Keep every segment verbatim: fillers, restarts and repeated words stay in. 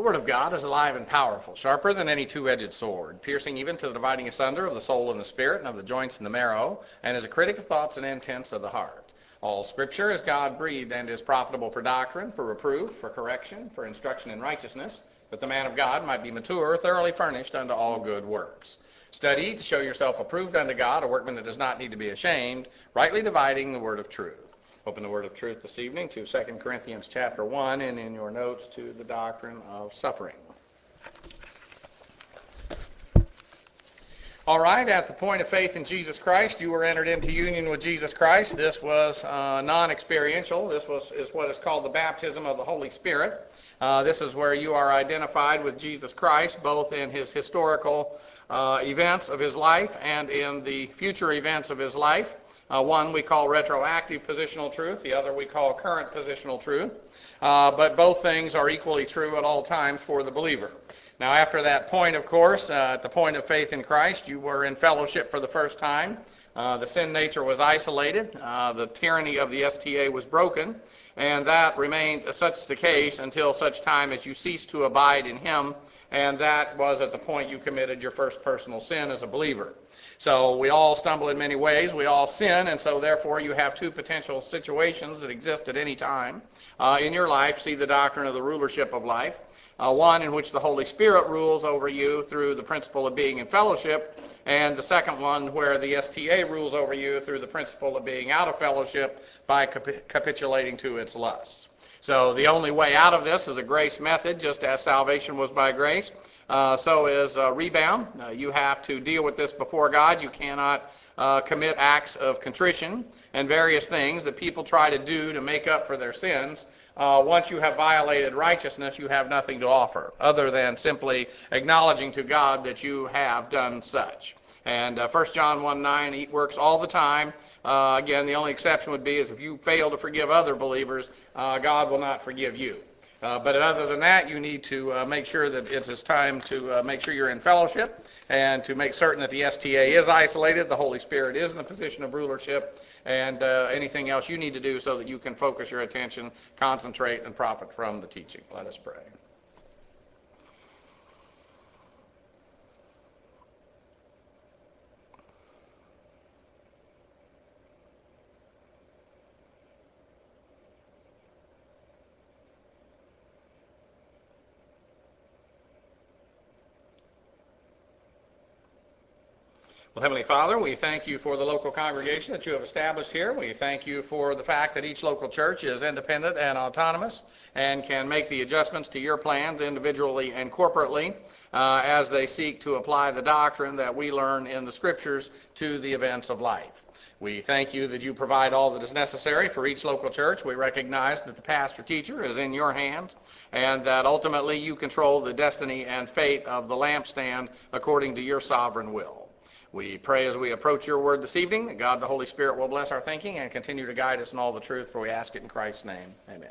The Word of God is alive and powerful, sharper than any two-edged sword, piercing even to the dividing asunder of the soul and the spirit, and of the joints and the marrow, and is a critic of thoughts and intents of the heart. All Scripture is God-breathed and is profitable for doctrine, for reproof, for correction, for instruction in righteousness, that the man of God might be mature, thoroughly furnished unto all good works. Study to show yourself approved unto God, a workman that does not need to be ashamed, rightly dividing the word of truth. Open the word of truth this evening to Second Corinthians chapter one, and in your notes to the doctrine of suffering. All right, at the point of faith in Jesus Christ, you were entered into union with Jesus Christ. This was uh, non-experiential. This was is what is called the baptism of the Holy Spirit. Uh, this is where you are identified with Jesus Christ, both in his historical uh, events of his life and in the future events of his life. Uh, one we call retroactive positional truth. The other we call current positional truth. Uh, but both things are equally true at all times for the believer. Now, after that point, of course, uh, at the point of faith in Christ, you were in fellowship for the first time. Uh, the sin nature was isolated. Uh, the tyranny of the S T A was broken. And that remained such the case until such time as you ceased to abide in him. And that was at the point you committed your first personal sin as a believer. So we all stumble in many ways. We all sin, and so therefore you have two potential situations that exist at any time uh, in your life. See the doctrine of the rulership of life. Uh, one in which the Holy Spirit rules over you through the principle of being in fellowship, and the second one where the S T A rules over you through the principle of being out of fellowship by cap- capitulating to its lusts. So the only way out of this is a grace method, just as salvation was by grace. Uh, so is uh, rebound. Uh, you have to deal with this before God. You cannot uh, commit acts of contrition and various things that people try to do to make up for their sins. Uh, once you have violated righteousness, you have nothing to offer other than simply acknowledging to God that you have done such. And uh, First John one nine, he works all the time. Uh, again, the only exception would be is if you fail to forgive other believers, uh, God will not forgive you. Uh, but other than that, you need to uh, make sure that it's, it's time to uh, make sure you're in fellowship and to make certain that the S T A is isolated, the Holy Spirit is in a position of rulership, and uh, anything else you need to do so that you can focus your attention, concentrate, and profit from the teaching. Let us pray. Well, Heavenly Father, we thank you for the local congregation that you have established here. We thank you for the fact that each local church is independent and autonomous and can make the adjustments to your plans individually and corporately uh, as they seek to apply the doctrine that we learn in the Scriptures to the events of life. We thank you that you provide all that is necessary for each local church. We recognize that the pastor-teacher is in your hands and that ultimately you control the destiny and fate of the lampstand according to your sovereign will. We pray as we approach your word this evening that God the Holy Spirit will bless our thinking and continue to guide us in all the truth, for we ask it in Christ's name. Amen.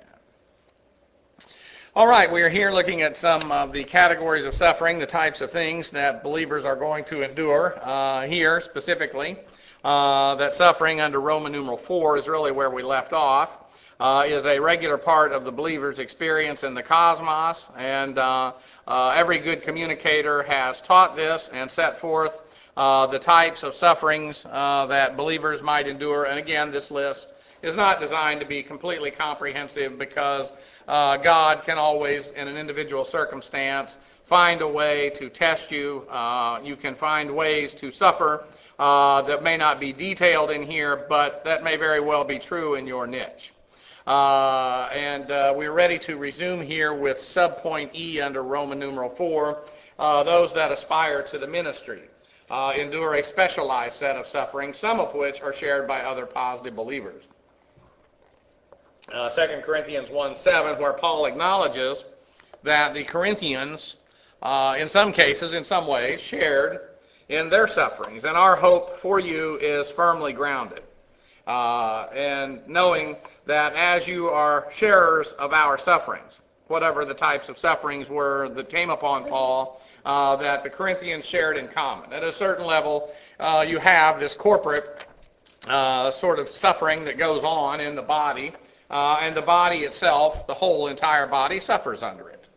All right, we are here looking at some of the categories of suffering, the types of things that believers are going to endure. Uh, here, specifically, uh, that suffering under Roman numeral four is really where we left off. Uh, is a regular part of the believer's experience in the cosmos, and uh, uh, every good communicator has taught this and set forth uh, the types of sufferings uh, that believers might endure. And again, this list is not designed to be completely comprehensive because uh, God can always, in an individual circumstance, find a way to test you. Uh, you can find ways to suffer uh, that may not be detailed in here, but that may very well be true in your niche. Uh, and uh, we're ready to resume here with subpoint E under Roman numeral four. Uh, those that aspire to the ministry uh, endure a specialized set of suffering, some of which are shared by other positive believers. Uh, Second Corinthians one seven, where Paul acknowledges that the Corinthians, uh, in some cases, in some ways, shared in their sufferings. And our hope for you is firmly grounded. Uh, and knowing that as you are sharers of our sufferings, whatever the types of sufferings were that came upon Paul, uh, that the Corinthians shared in common. At a certain level, uh, you have this corporate uh, sort of suffering that goes on in the body, uh, and the body itself, the whole entire body, suffers under it.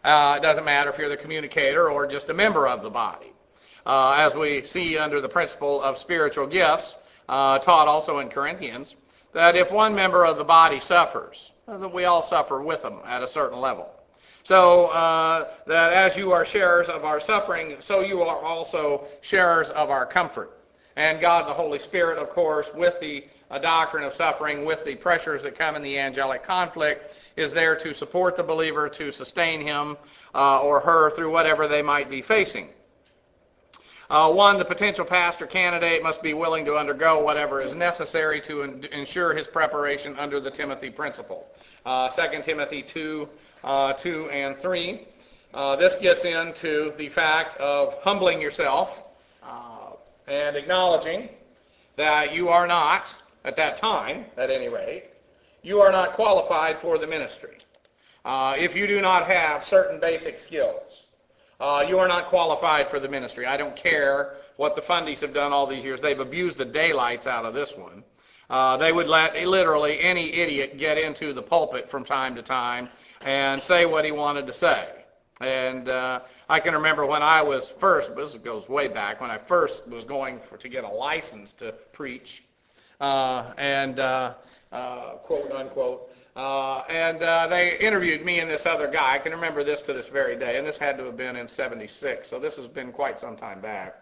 Uh, it doesn't matter if you're the communicator or just a member of the body. Uh, as we see under the principle of spiritual gifts, uh, taught also in Corinthians, that if one member of the body suffers, that we all suffer with them at a certain level. So uh, that as you are sharers of our suffering, so you are also sharers of our comfort. And God, the Holy Spirit, of course, with the uh, doctrine of suffering, with the pressures that come in the angelic conflict, is there to support the believer, to sustain him uh, or her through whatever they might be facing. Uh, one, the potential pastor candidate must be willing to undergo whatever is necessary to en- ensure his preparation under the Timothy principle. Uh, Second Timothy two, uh, two and three. Uh, this gets into the fact of humbling yourself uh, and acknowledging that you are not, at that time, at any rate, you are not qualified for the ministry. Uh, if you do not have certain basic skills, Uh, you are not qualified for the ministry. I don't care what the fundies have done all these years. They've abused the daylights out of this one. Uh, they would let literally any idiot get into the pulpit from time to time and say what he wanted to say. And uh, I can remember when I was first, this goes way back, when I first was going for, to get a license to preach, uh, and uh, uh, quote unquote, Uh, and uh, they interviewed me and this other guy. I can remember this to this very day, and this had to have been in seventy-six, so this has been quite some time back.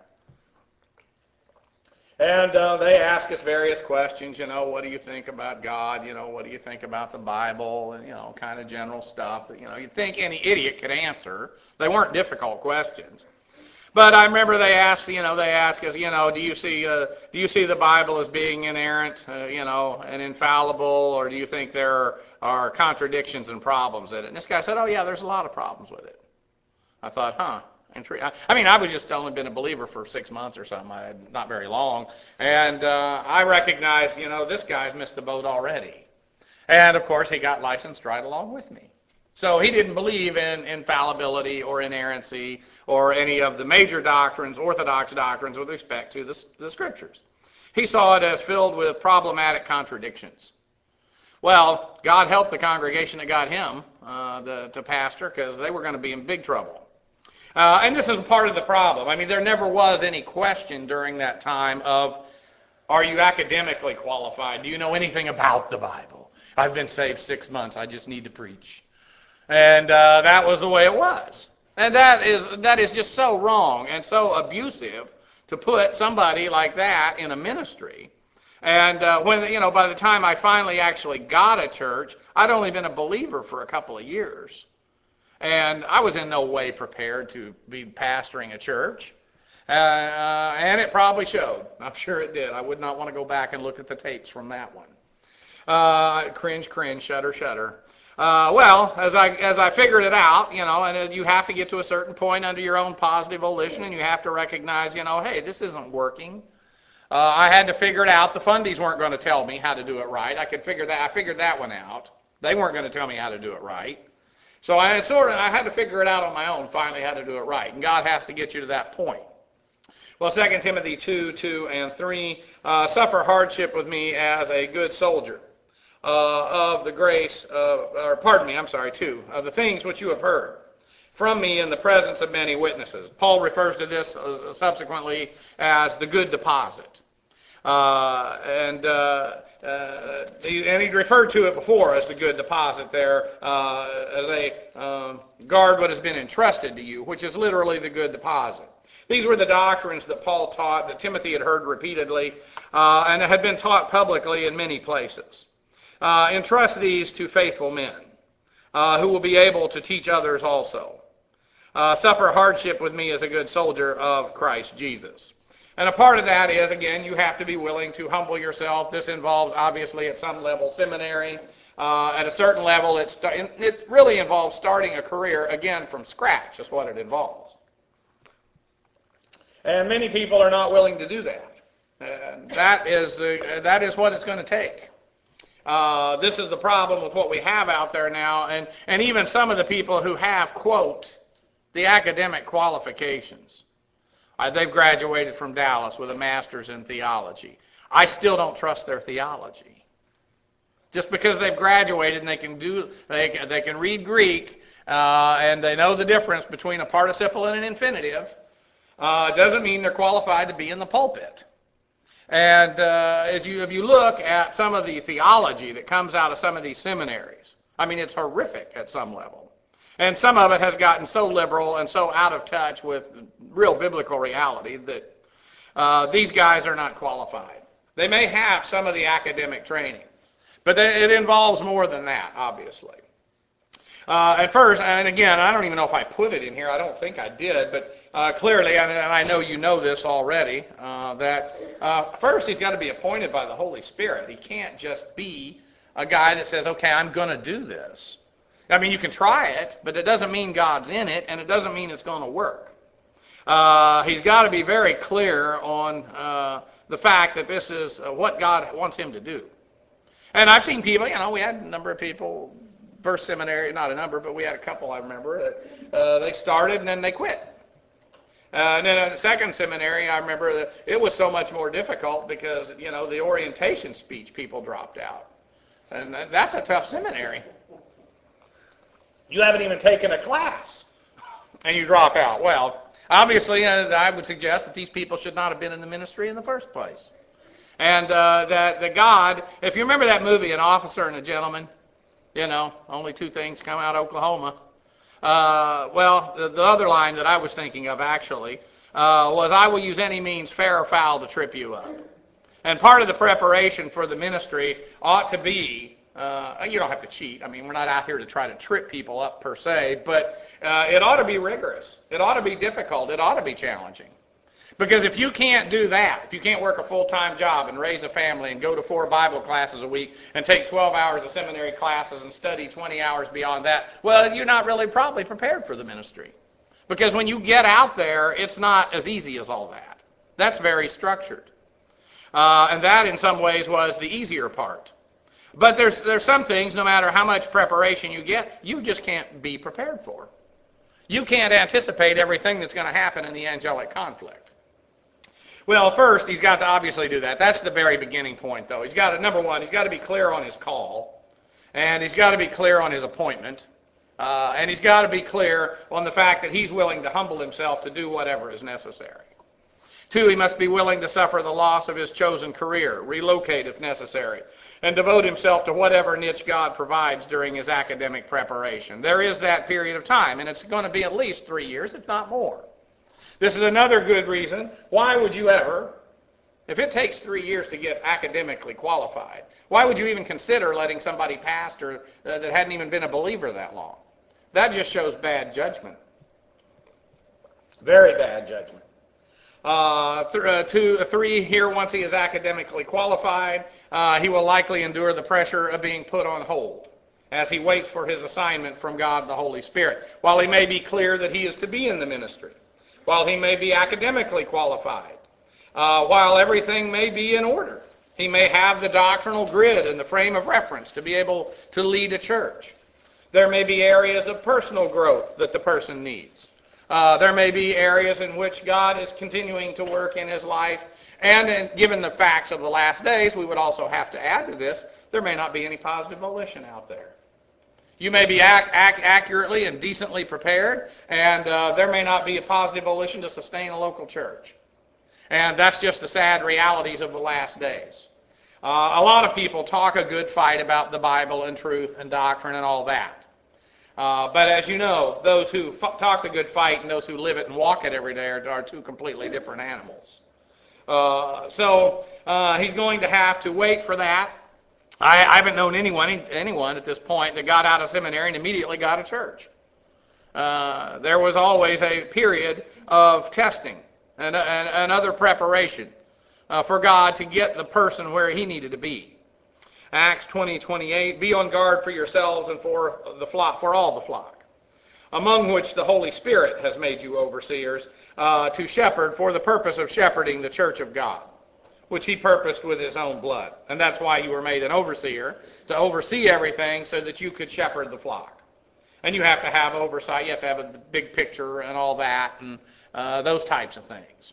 And uh, they asked us various questions, you know, what do you think about God? You know, what do you think about the Bible? And, you know, kind of general stuff that, you know, you'd think any idiot could answer. They weren't difficult questions. But I remember they asked, you know, they asked us, you know, do you see, uh, do you see the Bible as being inerrant, uh, you know, and infallible, or do you think there are, are contradictions and problems in it? And this guy said, oh yeah, there's a lot of problems with it. I thought, huh, intriguing. I mean, I was just only been a believer for six months or something, I, not very long, and uh, I recognized, you know, this guy's missed the boat already. And of course, he got licensed right along with me. So he didn't believe in infallibility or inerrancy or any of the major doctrines, orthodox doctrines with respect to the, the Scriptures. He saw it as filled with problematic contradictions. Well, God helped the congregation that got him uh, the, to pastor, because they were going to be in big trouble. Uh, and this is part of the problem. I mean, there never was any question during that time of, are you academically qualified? Do you know anything about the Bible? I've been saved six months. I just need to preach. And uh, that was the way it was. And that is that is just so wrong and so abusive to put somebody like that in a ministry. And uh, when, you know, by the time I finally actually got a church, I'd only been a believer for a couple of years. And I was in no way prepared to be pastoring a church. Uh, uh, and it probably showed. I'm sure it did. I would not want to go back and look at the tapes from that one. Uh, cringe, cringe, shudder, shudder. Uh, well, as I as I figured it out, you know, and you have to get to a certain point under your own positive volition, and you have to recognize, you know, hey, this isn't working. Uh, I had to figure it out. The fundies weren't going to tell me how to do it right. I could figure that. I figured that one out. They weren't going to tell me how to do it right. So I sort of I had to figure it out on my own. Finally, how to do it right, and God has to get you to that point. Well, Second Timothy two, two and three, uh, suffer hardship with me as a good soldier. Uh, of the grace, uh, or pardon me, I'm sorry, two, of the things which you have heard from me in the presence of many witnesses. Paul refers to this uh, subsequently as the good deposit. Uh, and, uh, uh, he, and he referred to it before as the good deposit there, uh, as a um, guard what has been entrusted to you, which is literally the good deposit. These were the doctrines that Paul taught, that Timothy had heard repeatedly, uh, and had been taught publicly in many places. Uh, entrust these to faithful men uh, who will be able to teach others also. Uh, suffer hardship with me as a good soldier of Christ Jesus. And a part of that is, again, you have to be willing to humble yourself. This involves, obviously, at some level, seminary. Uh, at a certain level, it, st- it really involves starting a career, again, from scratch is what it involves. And many people are not willing to do that. And that is, uh, that is what it's going to take. Uh, this is the problem with what we have out there now, and, and even some of the people who have, quote, the academic qualifications. Uh, they've graduated from Dallas with a master's in theology. I still don't trust their theology. Just because they've graduated and they can do they can, they can read Greek uh, and they know the difference between a participle and an infinitive, uh, doesn't mean they're qualified to be in the pulpit. And uh, as you if you look at some of the theology that comes out of some of these seminaries, I mean, it's horrific at some level. And some of it has gotten so liberal and so out of touch with real biblical reality that uh, these guys are not qualified. They may have some of the academic training, but they, it involves more than that, obviously. Uh, at first, and again, I don't even know if I put it in here. I don't think I did, but uh, clearly, and, and I know you know this already, uh, that uh, first he's got to be appointed by the Holy Spirit. He can't just be a guy that says, okay, I'm going to do this. I mean, you can try it, but it doesn't mean God's in it, and it doesn't mean it's going to work. Uh, he's got to be very clear on uh, the fact that this is uh, what God wants him to do. And I've seen people, you know, we had a number of people, First Seminary, not a number, but we had a couple, I remember, that uh, they started and then they quit. Uh, and then at the second seminary, I remember that it was so much more difficult because, you know, the orientation speech people dropped out. And that's a tough seminary. You haven't even taken a class, and you drop out. Well, obviously, uh, I would suggest that these people should not have been in the ministry in the first place. And uh, that the God, if you remember that movie, An Officer and a Gentleman, you know, only two things come out of Oklahoma. Uh, well, the, the other line that I was thinking of, actually, uh, was, I will use any means, fair or foul, to trip you up. And part of the preparation for the ministry ought to be, uh, you don't have to cheat. I mean, we're not out here to try to trip people up, per se, but uh, it ought to be rigorous. It ought to be difficult. It ought to be challenging. Because if you can't do that, if you can't work a full-time job and raise a family and go to four Bible classes a week and take twelve hours of seminary classes and study twenty hours beyond that, well, you're not really probably prepared for the ministry. Because when you get out there, it's not as easy as all that. That's very structured. Uh, and that, in some ways, was the easier part. But there's, there's some things, no matter how much preparation you get, you just can't be prepared for. You can't anticipate everything that's going to happen in the angelic conflict. Well, first, he's got to obviously do that. That's the very beginning point, though. He's got to, number one, he's got to be clear on his call, and he's got to be clear on his appointment, uh, and he's got to be clear on the fact that he's willing to humble himself to do whatever is necessary. Two, he must be willing to suffer the loss of his chosen career, relocate if necessary, and devote himself to whatever niche God provides during his academic preparation. There is that period of time, and it's going to be at least three years, if not more. This is another good reason. Why would you ever, if it takes three years to get academically qualified, why would you even consider letting somebody pastor uh, that hadn't even been a believer that long? That just shows bad judgment. Very bad judgment. Uh, th- uh, two, uh, three, here, once he is academically qualified, uh, he will likely endure the pressure of being put on hold as he waits for his assignment from God and the Holy Spirit. While he may be clear that he is to be in the ministry, while he may be academically qualified, uh, while everything may be in order, he may have the doctrinal grid and the frame of reference to be able to lead a church. There may be areas of personal growth that the person needs. Uh, there may be areas in which God is continuing to work in his life, and in, given the facts of the last days, we would also have to add to this, there may not be any positive volition out there. You may be act, act accurately and decently prepared, and uh, there may not be a positive volition to sustain a local church. And that's just the sad realities of the last days. Uh, a lot of people talk a good fight about the Bible and truth and doctrine and all that. Uh, but as you know, those who f- talk the good fight and those who live it and walk it every day are, are two completely different animals. Uh, so uh, he's going to have to wait for that. I, I haven't known anyone anyone at this point that got out of seminary and immediately got a church. Uh, there was always a period of testing and, and, and other preparation uh, for God to get the person where he needed to be. Acts twenty twenty-eight, be on guard for yourselves and for the flock, for all the flock, among which the Holy Spirit has made you overseers, uh, to shepherd for the purpose of shepherding the church of God, which he purposed with his own blood. And that's why you were made an overseer, to oversee everything so that you could shepherd the flock. And you have to have oversight. You have to have a big picture and all that, and uh, those types of things.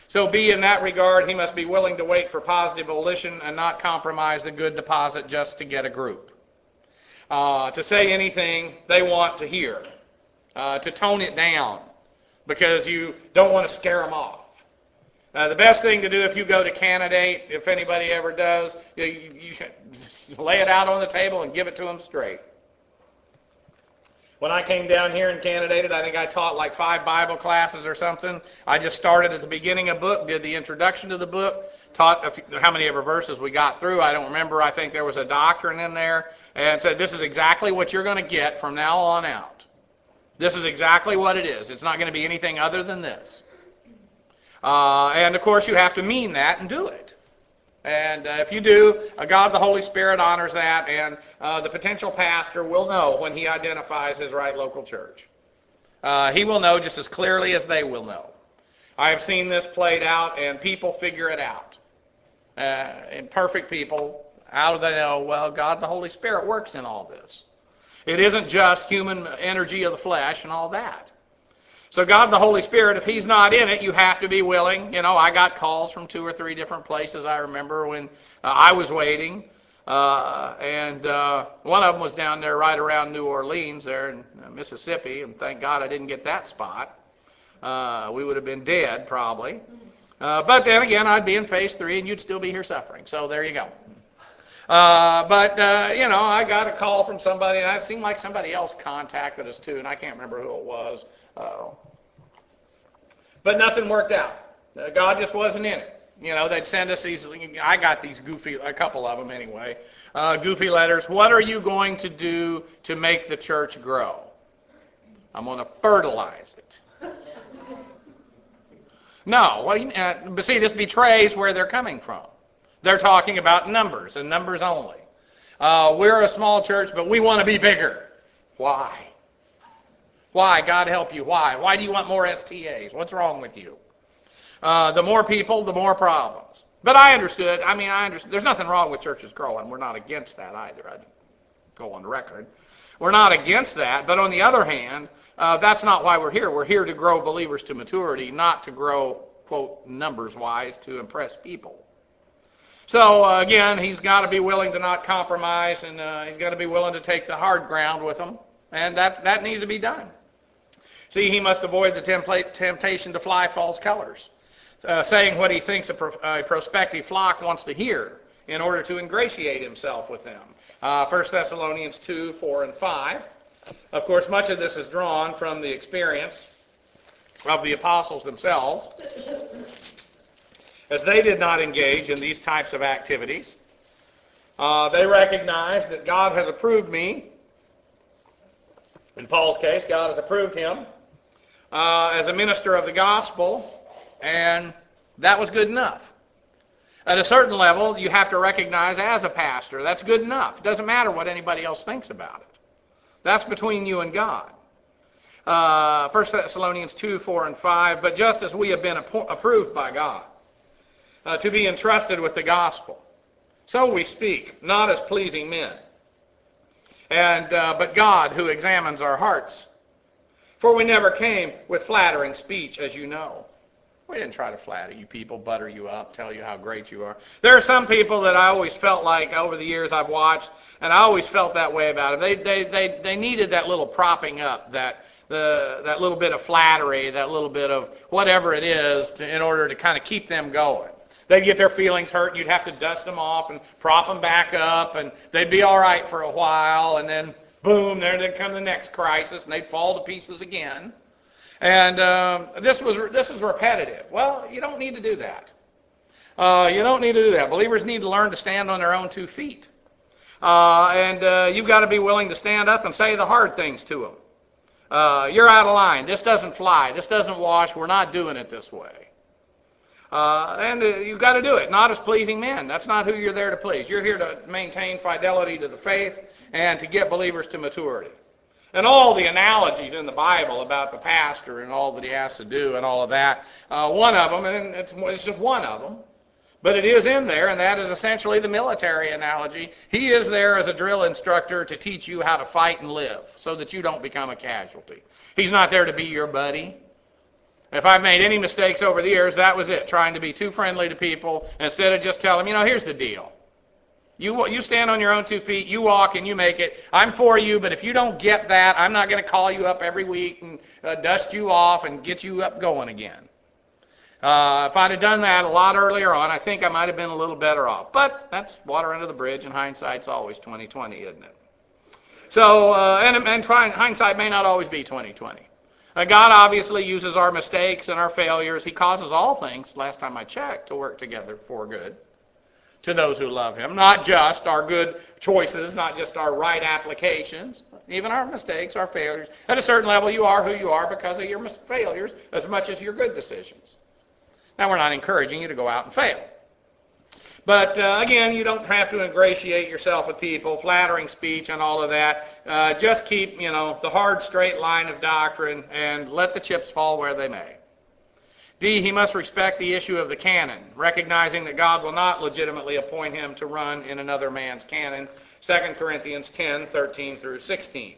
So B, in that regard, he must be willing to wait for positive volition and not compromise the good deposit just to get a group. Uh, to say anything they want to hear. Uh, to tone it down because you don't want to scare them off. Uh, the best thing to do if you go to candidate, if anybody ever does, you, you, you just lay it out on the table and give it to them straight. When I came down here and candidated, I think I taught like five Bible classes or something. I just started at the beginning of the book, did the introduction to the book, taught a few, how many ever verses we got through. I don't remember. I think there was a doctrine in there, and said this is exactly what you're going to get from now on out. This is exactly what it is. It's not going to be anything other than this. Uh, and, of course, you have to mean that and do it. And uh, if you do, uh, God the Holy Spirit honors that, and uh, the potential pastor will know when he identifies his right local church. Uh, he will know just as clearly as they will know. I have seen this played out, and people figure it out. Uh, and perfect people, how do they know? Well, God the Holy Spirit works in all this. It isn't just human energy of the flesh and all that. So God the Holy Spirit, if he's not in it, you have to be willing. You know, I got calls from two or three different places, I remember, when uh, I was waiting. Uh, and uh, one of them was down there right around New Orleans there in uh, Mississippi, and thank God I didn't get that spot. Uh, we would have been dead, probably. Uh, but then again, I'd be in phase three, and you'd still be here suffering. So there you go. Uh, but, uh, you know, I got a call from somebody, and it seemed like somebody else contacted us too, and I can't remember who it was. Uh, but nothing worked out. Uh, God just wasn't in it. You know, they'd send us these, I got these goofy, a couple of them anyway, uh, goofy letters. What are you going to do to make the church grow? I'm going to fertilize it. No, well, uh, but see, this betrays where they're coming from. They're talking about numbers and numbers only. Uh, we're a small church, but we want to be bigger. Why? Why? God help you. Why? Why do you want more S T As? What's wrong with you? Uh, the more people, the more problems. But I understood. I mean, I understood. There's nothing wrong with churches growing. We're not against that either. I'd go on the record. We're not against that. But on the other hand, uh, that's not why we're here. We're here to grow believers to maturity, not to grow, quote, numbers-wise to impress people. So, uh, again, he's got to be willing to not compromise, and uh, he's got to be willing to take the hard ground with them, and that, that needs to be done. See, he must avoid the templa- temptation to fly false colors, uh, saying what he thinks a, pro- a prospective flock wants to hear in order to ingratiate himself with them. Uh, First Thessalonians two, four, and five. Of course, much of this is drawn from the experience of the apostles themselves, as they did not engage in these types of activities. Uh, they recognized that God has approved me. In Paul's case, God has approved him uh, as a minister of the gospel, and that was good enough. At a certain level, you have to recognize as a pastor, that's good enough. It doesn't matter what anybody else thinks about it. That's between you and God. Uh, First Thessalonians two, four, and five, but just as we have been appro- approved by God, Uh, to be entrusted with the gospel. So we speak, not as pleasing men, and uh, but God who examines our hearts. For we never came with flattering speech, as you know. We didn't try to flatter you people, butter you up, tell you how great you are. There are some people that I always felt like over the years I've watched, and I always felt that way about them. They they they they needed that little propping up, that the that little bit of flattery, that little bit of whatever it is, to, in order to kind of keep them going. They'd get their feelings hurt, and you'd have to dust them off and prop them back up, and they'd be all right for a while, and then, boom, there they'd come the next crisis, and they'd fall to pieces again. And um, this was this is repetitive. Well, you don't need to do that. Uh, you don't need to do that. Believers need to learn to stand on their own two feet. Uh, and uh, you've got to be willing to stand up and say the hard things to them. Uh, you're out of line. This doesn't fly. This doesn't wash. We're not doing it this way. Uh, and uh, you've got to do it, not as pleasing men. That's not who you're there to please. You're here to maintain fidelity to the faith and to get believers to maturity. And all the analogies in the Bible about the pastor and all that he has to do and all of that, uh, one of them, and it's, it's just one of them, but it is in there, and that is essentially the military analogy. He is there as a drill instructor to teach you how to fight and live so that you don't become a casualty. He's not there to be your buddy. If I've made any mistakes over the years, that was it, trying to be too friendly to people instead of just telling them, you know, here's the deal. You you stand on your own two feet, you walk and you make it. I'm for you, but if you don't get that, I'm not going to call you up every week and uh, dust you off and get you up going again. Uh, if I'd have done that a lot earlier on, I think I might have been a little better off. But that's water under the bridge, and hindsight's always twenty twenty, isn't it? So, uh, and, and hindsight may not always be twenty twenty. Uh, God obviously uses our mistakes and our failures. He causes all things, last time I checked, to work together for good to those who love him. Not just our good choices, not just our right applications, even our mistakes, our failures. At a certain level, you are who you are because of your failures as much as your good decisions. Now, we're not encouraging you to go out and fail. But, uh, again, you don't have to ingratiate yourself with people, flattering speech and all of that. Uh, just keep, you know, the hard, straight line of doctrine and let the chips fall where they may. D, he must respect the issue of the canon, recognizing that God will not legitimately appoint him to run in another man's canon. Second Corinthians ten, thirteen through sixteen.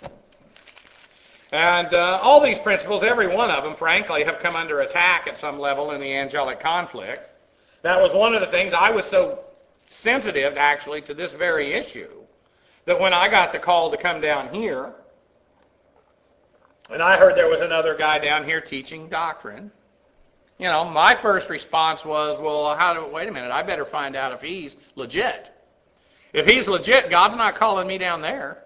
And uh, all these principles, every one of them, frankly, have come under attack at some level in the angelic conflict. That was one of the things. I was so sensitive, actually, to this very issue, that when I got the call to come down here, and I heard there was another guy down here teaching doctrine, you know, my first response was, well, how do, wait a minute, I better find out if he's legit. If he's legit, God's not calling me down there.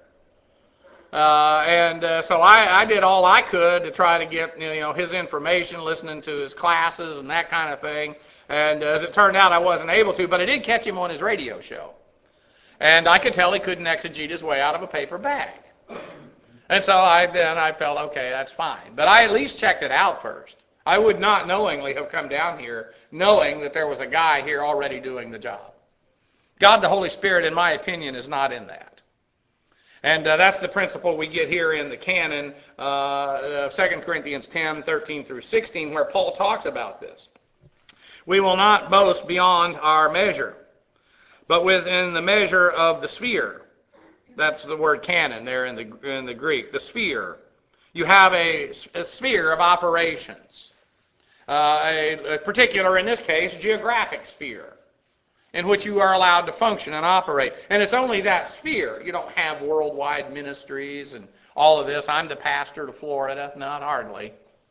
Uh, and uh, so I, I did all I could to try to get, you know, his information, listening to his classes and that kind of thing. And as it turned out, I wasn't able to, but I did catch him on his radio show. And I could tell he couldn't exegete his way out of a paper bag. And so I then I felt, okay, that's fine. But I at least checked it out first. I would not knowingly have come down here knowing that there was a guy here already doing the job. God the Holy Spirit, in my opinion, is not in that. And uh, that's the principle we get here in the canon, uh, uh, Second Corinthians ten, thirteen through sixteen, where Paul talks about this. We will not boast beyond our measure, but within the measure of the sphere. That's the word canon there in the, in the Greek, the sphere. You have a, a sphere of operations. Uh, a, a particular, in this case, geographic sphere in which you are allowed to function and operate. And it's only that sphere. You don't have worldwide ministries and all of this. I'm the pastor to Florida. Not hardly.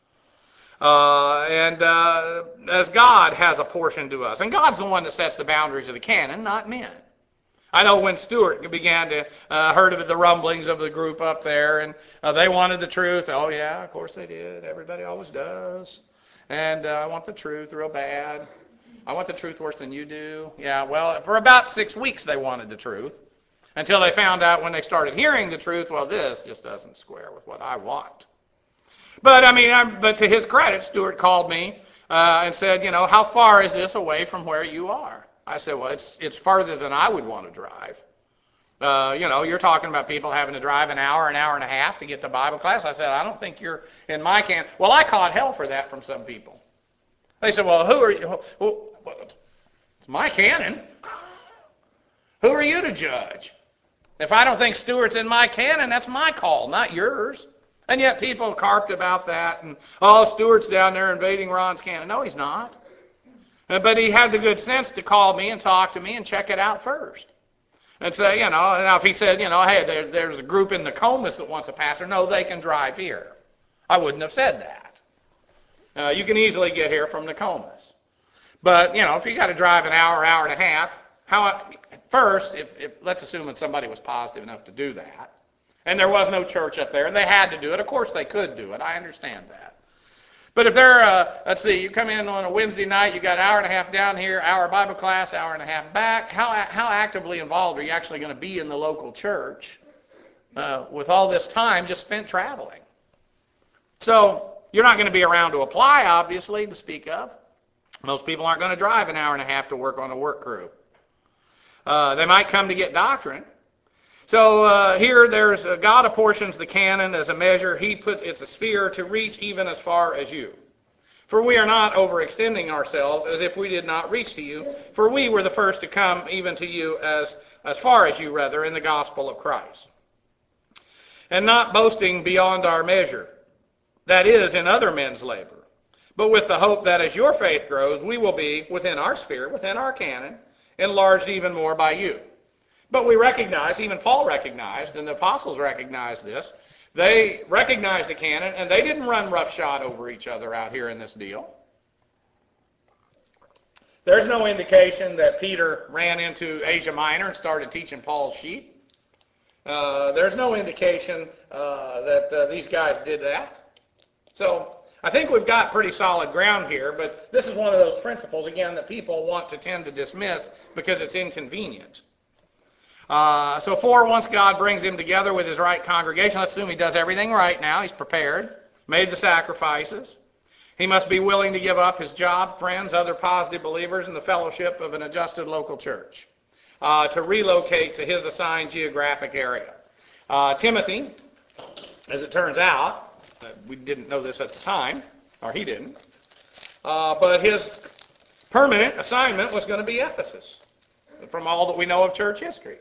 Uh, and uh, as God has a portion to us. And God's the one that sets the boundaries of the canon, not men. I know when Stuart began to uh, heard of the rumblings of the group up there, and uh, they wanted the truth. Oh, yeah, of course they did. Everybody always does. And uh, I want the truth real bad. I want the truth worse than you do. Yeah, well, for about six weeks they wanted the truth, until they found out when they started hearing the truth, well, this just doesn't square with what I want. But, I mean, I'm, but to his credit, Stuart called me uh, and said, you know, how far is this away from where you are? I said, well, it's it's farther than I would want to drive. Uh, you know, you're talking about people having to drive an hour, an hour and a half to get to Bible class. I said, I don't think you're in my camp. Well, I caught hell for that from some people. They said, well, who are you? Well, it's my canon. Who are you to judge? If I don't think Stuart's in my canon, that's my call, not yours. And yet people carped about that, and, oh, Stuart's down there invading Ron's canon. No, he's not. But he had the good sense to call me and talk to me and check it out first. And say, you know, now if he said, you know, hey, there, there's a group in Nokomis that wants a pastor, no, they can drive here. I wouldn't have said that. Uh, you can easily get here from Nokomis. But, you know, if you got to drive an hour, hour and a half, how first, if, if let's assume that somebody was positive enough to do that, and there was no church up there, and they had to do it, of course they could do it. I understand that. But if they're, uh, let's see, you come in on a Wednesday night, you got an hour and a half down here, hour Bible class, hour and a half back, how how actively involved are you actually going to be in the local church uh, with all this time just spent traveling? So you're not going to be around to apply, obviously, to speak of. Most people aren't going to drive an hour and a half to work on a work crew. Uh, they might come to get doctrine. So uh, here, there's uh, God apportions the canon as a measure. He put it's a sphere to reach even as far as you. For we are not overextending ourselves as if we did not reach to you. For we were the first to come even to you as as far as you, rather, in the gospel of Christ. And not boasting beyond our measure, that is, in other men's labor. but with the hope that as your faith grows, we will be, within our sphere, within our canon, enlarged even more by you. But we recognize, even Paul recognized, and the apostles recognized this, they recognized the canon, and they didn't run roughshod over each other out here in this deal. There's no indication that Peter ran into Asia Minor and started teaching Paul's sheep. Uh, there's no indication uh, that uh, these guys did that. So I think we've got pretty solid ground here, but this is one of those principles, again, that people want to tend to dismiss because it's inconvenient. Uh, so four, once God brings him together with his right congregation, let's assume he does everything right now, he's prepared, made the sacrifices. He must be willing to give up his job, friends, other positive believers, and the fellowship of an adjusted local church uh, to relocate to his assigned geographic area. Uh, Timothy, as it turns out, uh, we didn't know this at the time, or he didn't, uh, but his permanent assignment was going to be Ephesus, from all that we know of church history.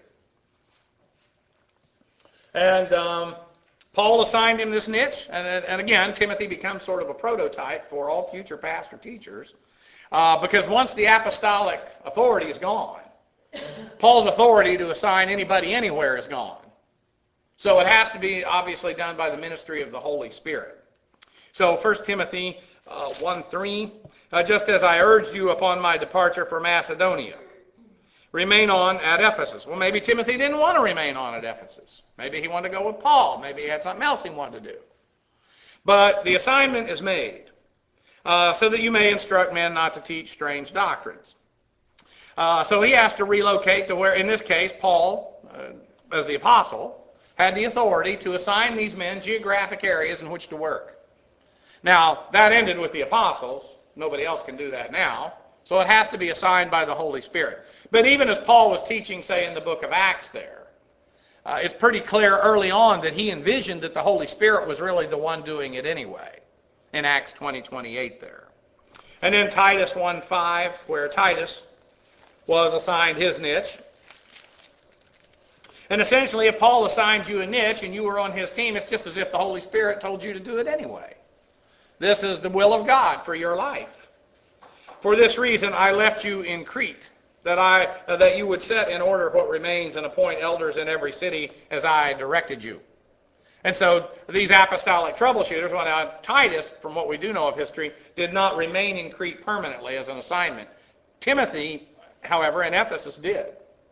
And um, Paul assigned him this niche, and, and again, Timothy becomes sort of a prototype for all future pastor teachers, uh, because once the apostolic authority is gone, Paul's authority to assign anybody anywhere is gone. So it has to be obviously done by the ministry of the Holy Spirit. So First Timothy uh, one three, uh, just as I urged you upon my departure for Macedonia, remain on at Ephesus. Well, maybe Timothy didn't want to remain on at Ephesus. Maybe he wanted to go with Paul. Maybe he had something else he wanted to do. But the assignment is made uh, so that you may instruct men not to teach strange doctrines. Uh, so he has to relocate to where, in this case, Paul, uh, as the apostle, had the authority to assign these men geographic areas in which to work. Now, that ended with the apostles. Nobody else can do that now. So it has to be assigned by the Holy Spirit. But even as Paul was teaching, say, in the book of Acts there, uh, it's pretty clear early on that he envisioned that the Holy Spirit was really the one doing it anyway, in Acts twenty twenty-eight there. And then Titus one five, where Titus was assigned his niche. And essentially, if Paul assigns you a niche and you were on his team, it's just as if the Holy Spirit told you to do it anyway. This is the will of God for your life. For this reason I left you in Crete, that I uh, that you would set in order what remains and appoint elders in every city as I directed you. And so these apostolic troubleshooters, well now Titus, from what we do know of history, did not remain in Crete permanently as an assignment. Timothy, however, in Ephesus did.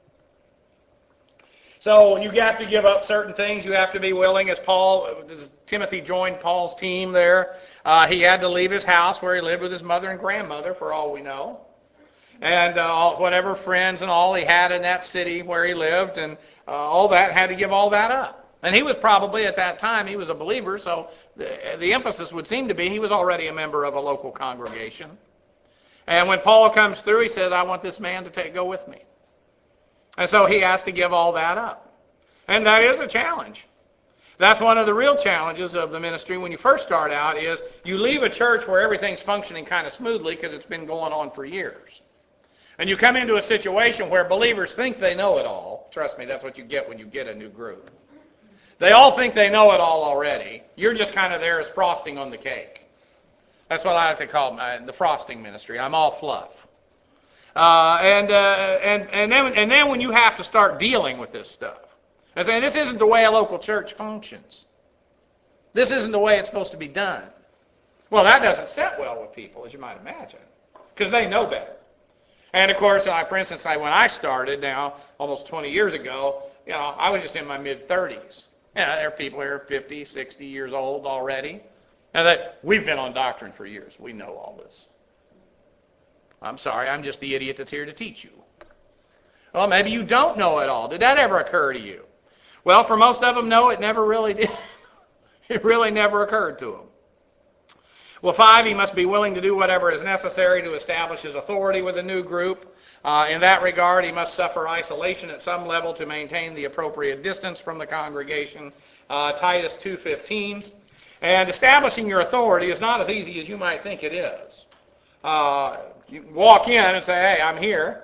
So you have to give up certain things. You have to be willing, as Paul, as Timothy joined Paul's team there. Uh, he had to leave his house where he lived with his mother and grandmother, for all we know. And uh, whatever friends and all he had in that city where he lived, and uh, all that, had to give all that up. And he was probably, at that time, he was a believer, so the, the emphasis would seem to be he was already a member of a local congregation. And when Paul comes through, he says, I want this man to take, go with me. And so he has to give all that up. And that is a challenge. That's one of the real challenges of the ministry when you first start out is you leave a church where everything's functioning kind of smoothly because it's been going on for years. And you come into a situation where believers think they know it all. Trust me, that's what you get when you get a new group. They all think they know it all already. You're just kind of there as frosting on the cake. That's what I like to call my, the frosting ministry. I'm all fluff. Uh, and, uh, and, and, then, and then when you have to start dealing with this stuff, and saying this isn't the way a local church functions. This isn't the way it's supposed to be done. Well, that doesn't sit well with people, as you might imagine, because they know better. And of course, I, for instance, I, when I started now, almost twenty years ago, you know, I was just in my mid-thirties. You know, there are people here fifty, sixty years old already. Now that we've been on doctrine for years. We know all this. I'm sorry, I'm just the idiot that's here to teach you. Well, maybe you don't know it all. Did that ever occur to you? Well, for most of them, no, it never really did. It really never occurred to them. Well, five, he must be willing to do whatever is necessary to establish his authority with a new group. Uh, in that regard, he must suffer isolation at some level to maintain the appropriate distance from the congregation. Uh, Titus two fifteen. And establishing your authority is not as easy as you might think it is. Uh, you can walk in and say, hey, I'm here.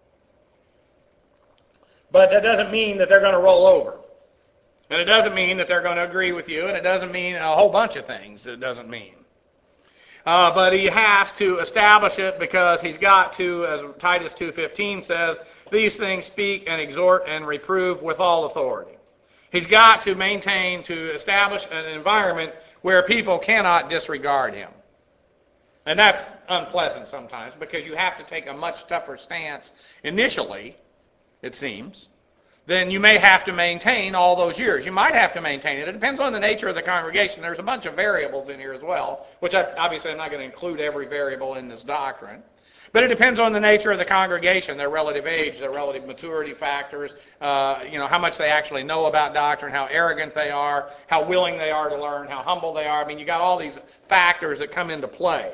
But that doesn't mean that they're going to roll over. And it doesn't mean that they're going to agree with you. And it doesn't mean a whole bunch of things it doesn't mean. Uh, but he has to establish it because he's got to, as Titus two fifteen says, these things speak and exhort and reprove with all authority. He's got to maintain, to establish an environment where people cannot disregard him. And that's unpleasant sometimes because you have to take a much tougher stance initially, it seems, than you may have to maintain all those years. You might have to maintain it. It depends on the nature of the congregation. There's a bunch of variables in here as well, which I, obviously I'm not going to include every variable in this doctrine. But it depends on the nature of the congregation, their relative age, their relative maturity factors, uh, you know, how much they actually know about doctrine, how arrogant they are, how willing they are to learn, how humble they are. I mean, you got all these factors that come into play.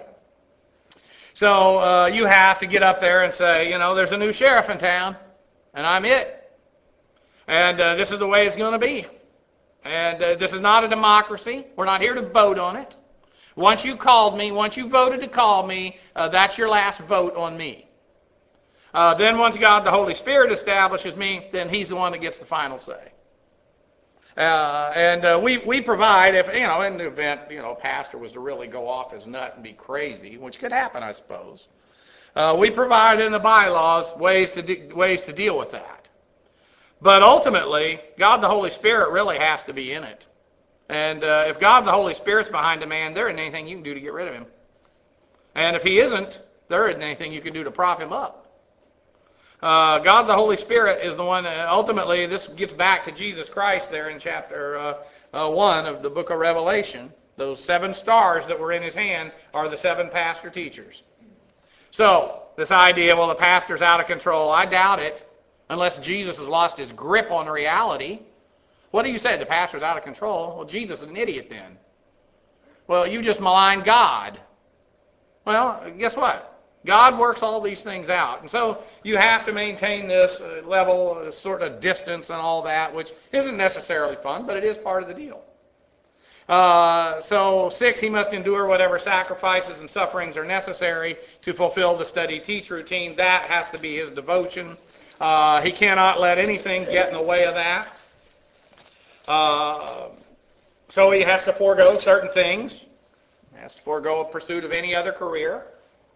So uh, you have to get up there and say, you know, there's a new sheriff in town, and I'm it. And uh, this is the way it's going to be. And uh, this is not a democracy. We're not here to vote on it. Once you called me, once you voted to call me, uh, that's your last vote on me. Uh, then once God, the Holy Spirit, establishes me, then he's the one that gets the final say. Uh, and uh, we, we provide, if, you know, in the event, you know, a pastor was to really go off his nut and be crazy, which could happen, I suppose, uh, we provide in the bylaws ways to, de- ways to deal with that. But ultimately, God the Holy Spirit really has to be in it. And uh, if God the Holy Spirit's behind a man, there isn't anything you can do to get rid of him. And if he isn't, there isn't anything you can do to prop him up. Uh, God the Holy Spirit is the one, uh, ultimately, this gets back to Jesus Christ there in chapter uh, uh, one of the book of Revelation. Those seven stars that were in his hand are the seven pastor teachers. So, this idea, well, the pastor's out of control, I doubt it. Unless Jesus has lost his grip on reality. What do you say? The pastor's out of control? Well, Jesus is an idiot then. Well, you just maligned God. Well, guess what? God works all these things out. And so you have to maintain this level, this sort of distance and all that, which isn't necessarily fun, but it is part of the deal. Uh, so, six, he must endure whatever sacrifices and sufferings are necessary to fulfill the study-teach routine. That has to be his devotion. Uh, he cannot let anything get in the way of that. Uh, so he has to forego certain things. He has to forego a pursuit of any other career.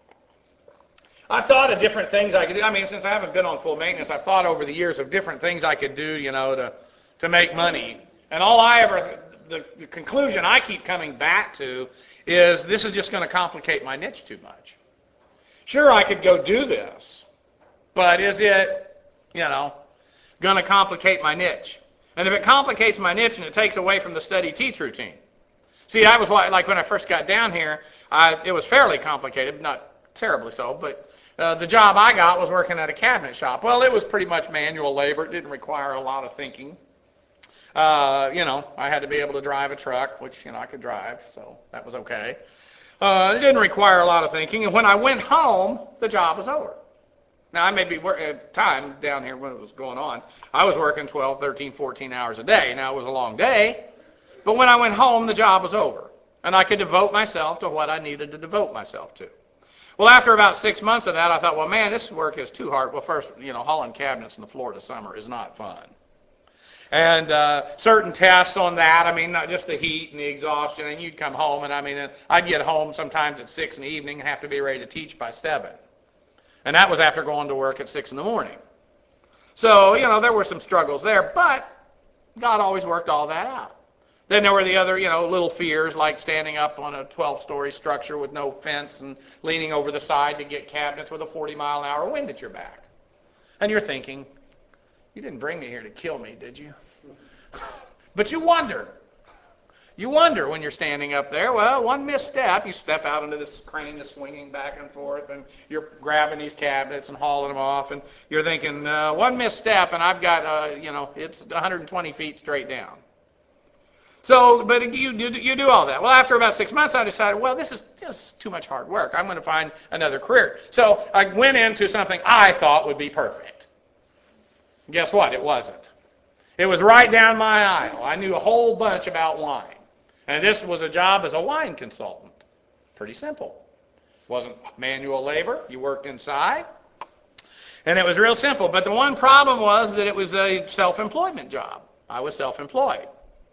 I've thought of different things I could do. I mean, since I haven't been on full maintenance, I've thought over the years of different things I could do, you know, to, to make money. And all I ever, the, the conclusion I keep coming back to is this is just going to complicate my niche too much. Sure, I could go do this, but is it, you know, going to complicate my niche? And if it complicates my niche and it takes away from the study-teach routine. See, I was like when I first got down here, I, it was fairly complicated, not terribly so, but uh, the job I got was working at a cabinet shop. Well, it was pretty much manual labor. It didn't require a lot of thinking. Uh, you know, I had to be able to drive a truck, which, you know, I could drive, so that was okay. Uh, it didn't require a lot of thinking. And when I went home, the job was over. Now, I may be working at time down here when it was going on. I was working twelve, thirteen, fourteen hours a day. Now, it was a long day. But when I went home, the job was over. And I could devote myself to what I needed to devote myself to. Well, after about six months of that, I thought, well, man, this work is too hard. Well, first, you know, hauling cabinets in the Florida summer is not fun. And uh, certain tests on that, I mean, not just the heat and the exhaustion. And you'd come home, and I mean, I'd get home sometimes at six in the evening and have to be ready to teach by seven. And that was after going to work at six in the morning. So, you know, there were some struggles there, but God always worked all that out. Then there were the other, you know, little fears like standing up on a twelve-story structure with no fence and leaning over the side to get cabinets with a forty mile an hour wind at your back. And you're thinking, you didn't bring me here to kill me, did you? But you wonder. You wonder when you're standing up there, well, one misstep, you step out into this crane that's swinging back and forth, and you're grabbing these cabinets and hauling them off, and you're thinking, uh, one misstep, and I've got, uh, you know, it's one hundred twenty feet straight down. So, but you, you, you do all that. Well, after about six months, I decided, well, this is just too much hard work. I'm going to find another career. So I went into something I thought would be perfect. Guess what? It wasn't. It was right down my aisle. I knew a whole bunch about wine. And this was a job as a wine consultant. Pretty simple. Wasn't manual labor. You worked inside. And it was real simple. But the one problem was that it was a self-employment job. I was self-employed.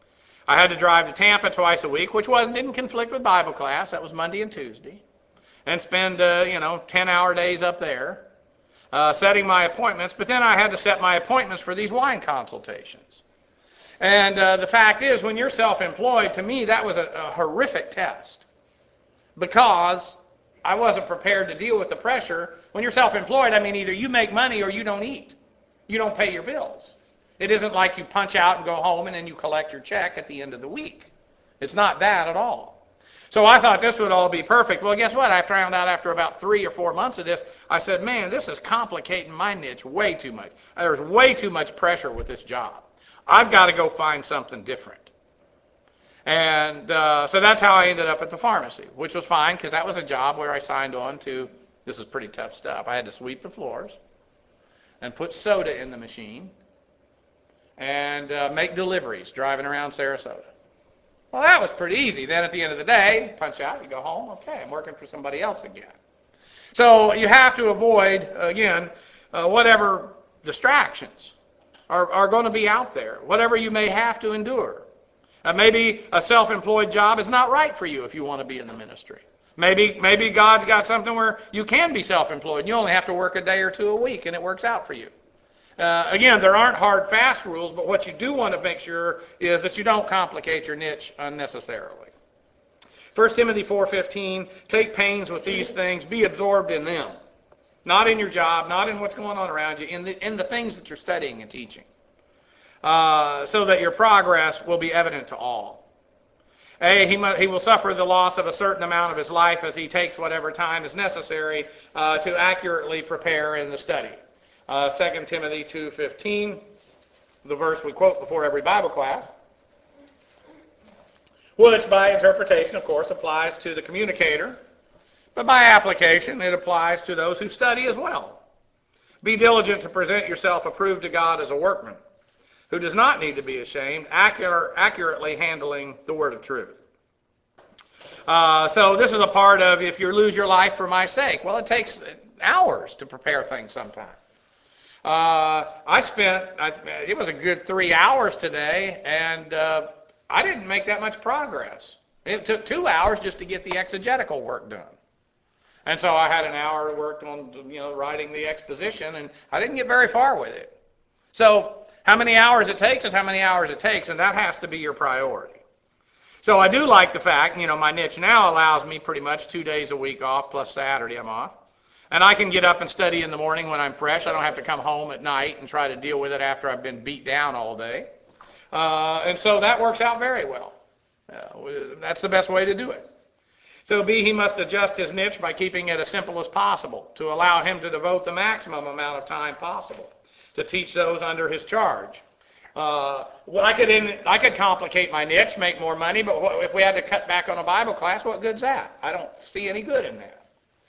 I had to drive to Tampa twice a week, which wasn't didn't conflict with Bible class. That was Monday and Tuesday, and spend uh, you know ten-hour days up there uh, setting my appointments. But then I had to set my appointments for these wine consultations. And uh, the fact is, when you're self-employed, to me that was a, a horrific test, because I wasn't prepared to deal with the pressure. When you're self-employed, I mean, either you make money or you don't eat. You don't pay your bills. It isn't like you punch out and go home and then you collect your check at the end of the week. It's not that at all. So I thought this would all be perfect. Well, guess what? I found out after about three or four months of this, I said, man, this is complicating my niche way too much. There's way too much pressure with this job. I've got to go find something different. And uh, so that's how I ended up at the pharmacy, which was fine because that was a job where I signed on to, this is pretty tough stuff. I had to sweep the floors and put soda in the machine and uh, make deliveries driving around Sarasota. Well, that was pretty easy. Then at the end of the day, punch out, you go home, okay, I'm working for somebody else again. So you have to avoid, again, uh, whatever distractions are, are going to be out there, whatever you may have to endure. Uh, maybe a self-employed job is not right for you if you want to be in the ministry. Maybe maybe God's got something where you can be self-employed and you only have to work a day or two a week and it works out for you. Uh, again, there aren't hard, fast rules, but what you do want to make sure is that you don't complicate your niche unnecessarily. First Timothy four fifteen, take pains with these things, be absorbed in them. Not in your job, not in what's going on around you, in the, in the things that you're studying and teaching. Uh, so that your progress will be evident to all. A, he, mu- he will suffer the loss of a certain amount of his life as he takes whatever time is necessary uh, to accurately prepare in the study. Uh, Second Timothy two fifteen, the verse we quote before every Bible class, which by interpretation, of course, applies to the communicator, but by application it applies to those who study as well. Be diligent to present yourself approved to God as a workman, who does not need to be ashamed, accurate, accurately handling the word of truth. Uh, so this is a part of if you lose your life for my sake. Well, it takes hours to prepare things sometimes. Uh, I spent, I, it was a good three hours today, and uh, I didn't make that much progress. It took two hours just to get the exegetical work done. And so I had an hour worked on, you know, writing the exposition, and I didn't get very far with it. So how many hours it takes is how many hours it takes, and that has to be your priority. So I do like the fact, you know, my niche now allows me pretty much two days a week off, plus Saturday I'm off. And I can get up and study in the morning when I'm fresh. I don't have to come home at night and try to deal with it after I've been beat down all day. Uh, and so that works out very well. Uh, that's the best way to do it. So B, he must adjust his niche by keeping it as simple as possible to allow him to devote the maximum amount of time possible to teach those under his charge. Uh, well, I could in, I could complicate my niche, make more money, but what, if we had to cut back on a Bible class, what good's that? I don't see any good in that.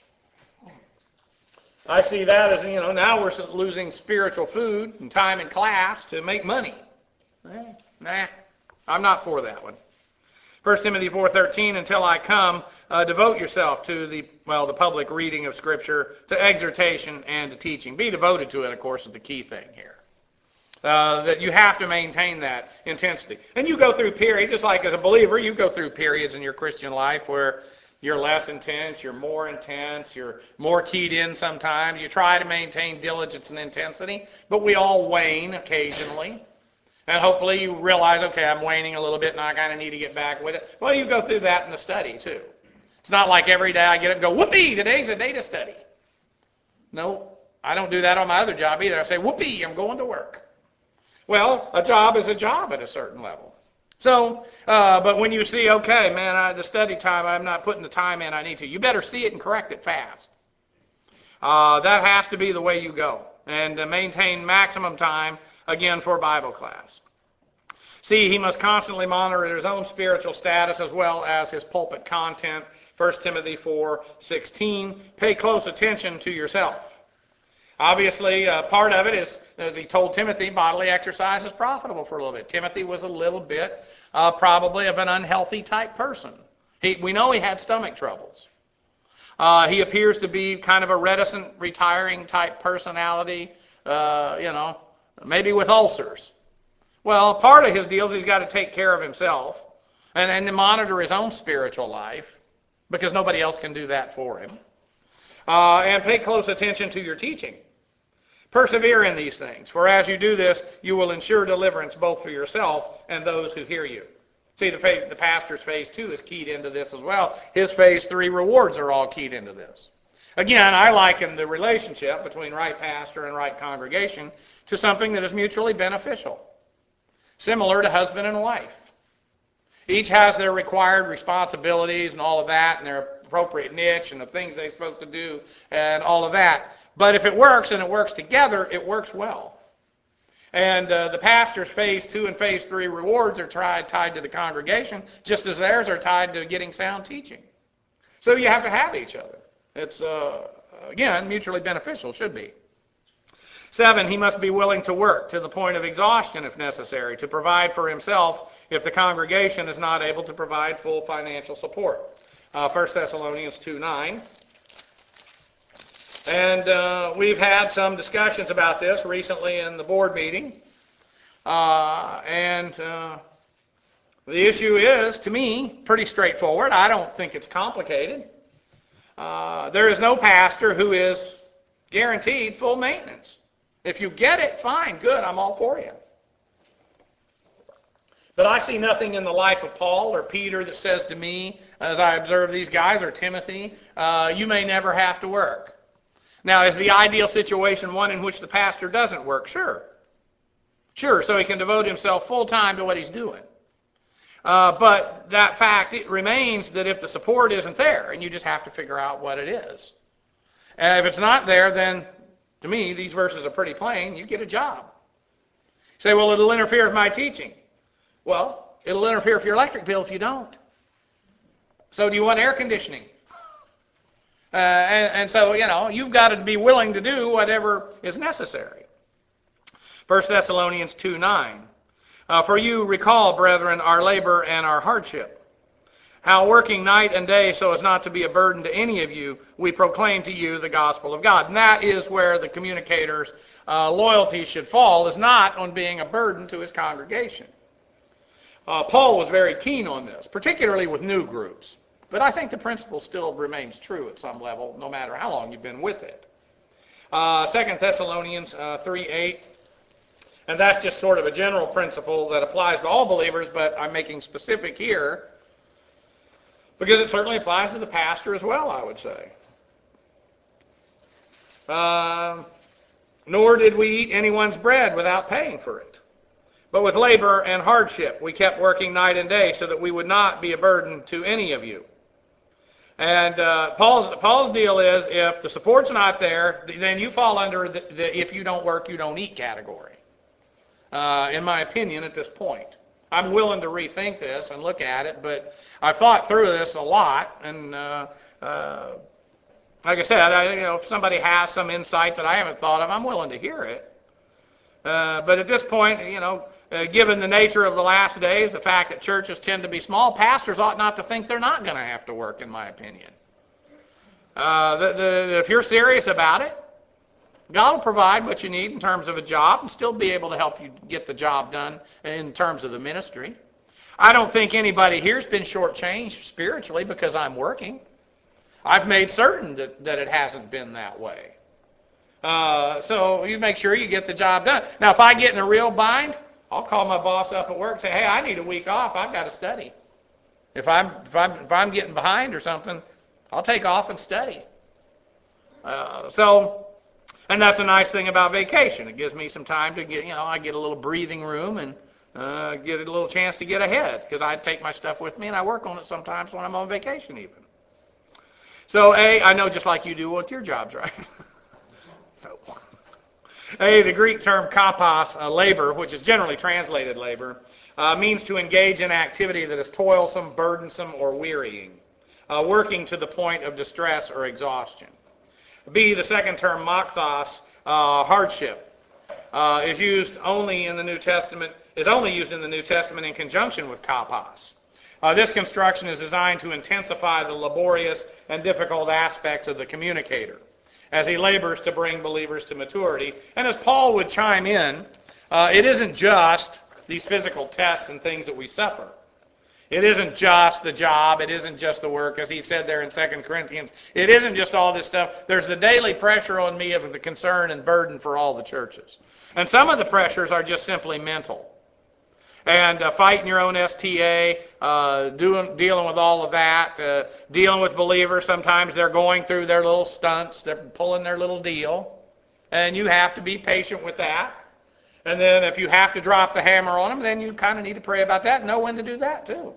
I see that as, you know, now we're losing spiritual food and time in class to make money. Eh, nah, I'm not for that one. First Timothy four thirteen, until I come, uh, devote yourself to the, well, the public reading of Scripture, to exhortation and to teaching. Be devoted to it, of course, is the key thing here. Uh, that you have to maintain that intensity. And you go through periods, just like as a believer, you go through periods in your Christian life where you're less intense, you're more intense, you're more keyed in sometimes. You try to maintain diligence and intensity, but we all wane occasionally. And hopefully you realize, okay, I'm waning a little bit and I kind of need to get back with it. Well, you go through that in the study too. It's not like every day I get up and go, whoopee, today's a day to study. No, I don't do that on my other job either. I say, whoopee, I'm going to work. Well, a job is a job at a certain level. So, uh, but when you see, okay, man, I, the study time, I'm not putting the time in I need to, you better see it and correct it fast. Uh, that has to be the way you go. And uh, maintain maximum time, again, for Bible class. See, he must constantly monitor his own spiritual status as well as his pulpit content. First Timothy four sixteen, pay close attention to yourself. Obviously, uh, part of it is, as he told Timothy, bodily exercise is profitable for a little bit. Timothy was a little bit uh, probably of an unhealthy type person. He, we know he had stomach troubles. Uh, he appears to be kind of a reticent, retiring type personality, uh, you know, maybe with ulcers. Well, part of his deal is he's got to take care of himself and, and monitor his own spiritual life, because nobody else can do that for him. Uh, and pay close attention to your teaching. Persevere in these things, for as you do this, you will ensure deliverance both for yourself and those who hear you. See, the, phase, the pastor's phase two is keyed into this as well. His phase three rewards are all keyed into this. Again, I liken the relationship between right pastor and right congregation to something that is mutually beneficial, similar to husband and wife. Each has their required responsibilities and all of that, and their appropriate niche and the things they're supposed to do and all of that. But if it works and it works together, it works well. And uh, the pastor's phase two and phase three rewards are tied, tied to the congregation, just as theirs are tied to getting sound teaching. So you have to have each other. It's, uh, again, mutually beneficial, should be. Seven, he must be willing to work to the point of exhaustion if necessary, to provide for himself if the congregation is not able to provide full financial support. Uh, First Thessalonians two nine. And uh, we've had some discussions about this recently in the board meeting. Uh, and uh, the issue is, to me, pretty straightforward. I don't think it's complicated. Uh, there is no pastor who is guaranteed full maintenance. If you get it, fine, good, I'm all for you. But I see nothing in the life of Paul or Peter that says to me, as I observe these guys, or Timothy, uh, you may never have to work. Now, is the ideal situation one in which the pastor doesn't work? Sure. Sure, so he can devote himself full time to what he's doing. Uh, but that fact, it remains that if the support isn't there, and you just have to figure out what it is. And if it's not there, then, to me, these verses are pretty plain. You get a job. You say, well, it'll interfere with my teaching. Well, it'll interfere with your electric bill if you don't. So do you want air conditioning? Uh, and, and so, you know, you've got to be willing to do whatever is necessary. First Thessalonians two nine. Uh, For you recall, brethren, our labor and our hardship, how working night and day so as not to be a burden to any of you, we proclaim to you the gospel of God. And that is where the communicator's uh, loyalty should fall, is not on being a burden to his congregation. Uh, Paul was very keen on this, particularly with new groups. But I think the principle still remains true at some level, no matter how long you've been with it. Uh, Second Thessalonians uh, three eight, and that's just sort of a general principle that applies to all believers, but I'm making specific here because it certainly applies to the pastor as well, I would say. Uh, Nor did we eat anyone's bread without paying for it. But with labor and hardship, we kept working night and day so that we would not be a burden to any of you. And uh, Paul's Paul's deal is, if the support's not there, then you fall under the, the if you don't work, you don't eat category. Uh, in my opinion, at this point, I'm willing to rethink this and look at it, but I've thought through this a lot, and uh, uh, like I said, I, you know, if somebody has some insight that I haven't thought of, I'm willing to hear it. Uh, but at this point, you know, uh, given the nature of the last days, the fact that churches tend to be small, pastors ought not to think they're not going to have to work, in my opinion. Uh, the, the, if you're serious about it, God will provide what you need in terms of a job and still be able to help you get the job done in terms of the ministry. I don't think anybody here's been shortchanged spiritually because I'm working. I've made certain that, that it hasn't been that way. Uh, so you make sure you get the job done. Now, if I get in a real bind, I'll call my boss up at work and say, hey, I need a week off. I've got to study. If I'm, if I'm, if I'm getting behind or something, I'll take off and study. Uh, so, and that's a nice thing about vacation. It gives me some time to get, you know, I get a little breathing room and uh, get a little chance to get ahead, because I take my stuff with me and I work on it sometimes when I'm on vacation even. So, A, I know just like you do with your jobs, right? So, A, the Greek term kapos, uh, labor, which is generally translated labor, uh, means to engage in activity that is toilsome, burdensome, or wearying, uh, working to the point of distress or exhaustion. B, the second term makthos, uh, hardship, uh, is used only in the New Testament, is only used in the New Testament in conjunction with kapos. Uh, this construction is designed to intensify the laborious and difficult aspects of the communicator as he labors to bring believers to maturity. And as Paul would chime in, uh, it isn't just these physical tests and things that we suffer. It isn't just the job. It isn't just the work, as he said there in Second Corinthians. It isn't just all this stuff. There's the daily pressure on me of the concern and burden for all the churches. And some of the pressures are just simply mental. And uh, fighting your own S T A, uh, doing, dealing with all of that, uh, dealing with believers. Sometimes they're going through their little stunts. They're pulling their little deal. And you have to be patient with that. And then if you have to drop the hammer on them, then you kind of need to pray about that and know when to do that too.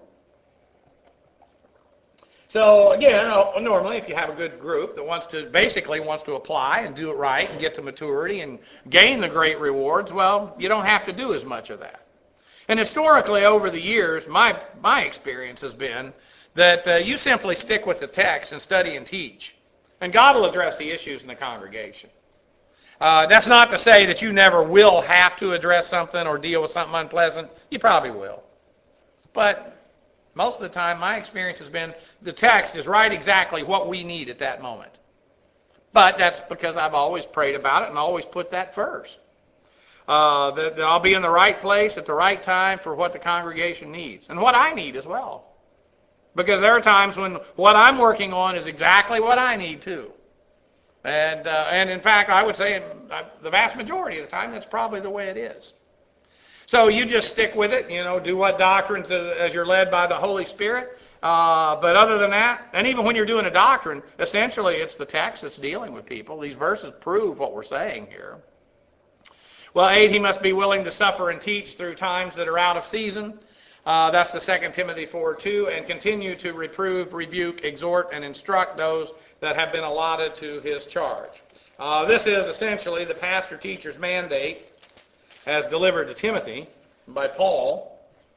So again, normally if you have a good group that wants to, basically wants to apply and do it right and get to maturity and gain the great rewards, well, you don't have to do as much of that. And historically over the years, my, my experience has been that uh, you simply stick with the text and study and teach. And God will address the issues in the congregation. Uh, that's not to say that you never will have to address something or deal with something unpleasant. You probably will. But most of the time, my experience has been the text is right exactly what we need at that moment. But that's because I've always prayed about it and always put that first. Uh, that, that I'll be in the right place at the right time for what the congregation needs. And what I need as well. Because there are times when what I'm working on is exactly what I need too. And uh, and in fact, I would say uh, the vast majority of the time, that's probably the way it is. So you just stick with it, you know, do what doctrines as, as you're led by the Holy Spirit. Uh, but other than that, and even when you're doing a doctrine, essentially it's the text that's dealing with people. These verses prove what we're saying here. Well, eight, he must be willing to suffer and teach through times that are out of season. Uh, that's the Second Timothy four two, and continue to reprove, rebuke, exhort, and instruct those that have been allotted to his charge. Uh, this is essentially the pastor-teacher's mandate as delivered to Timothy by Paul.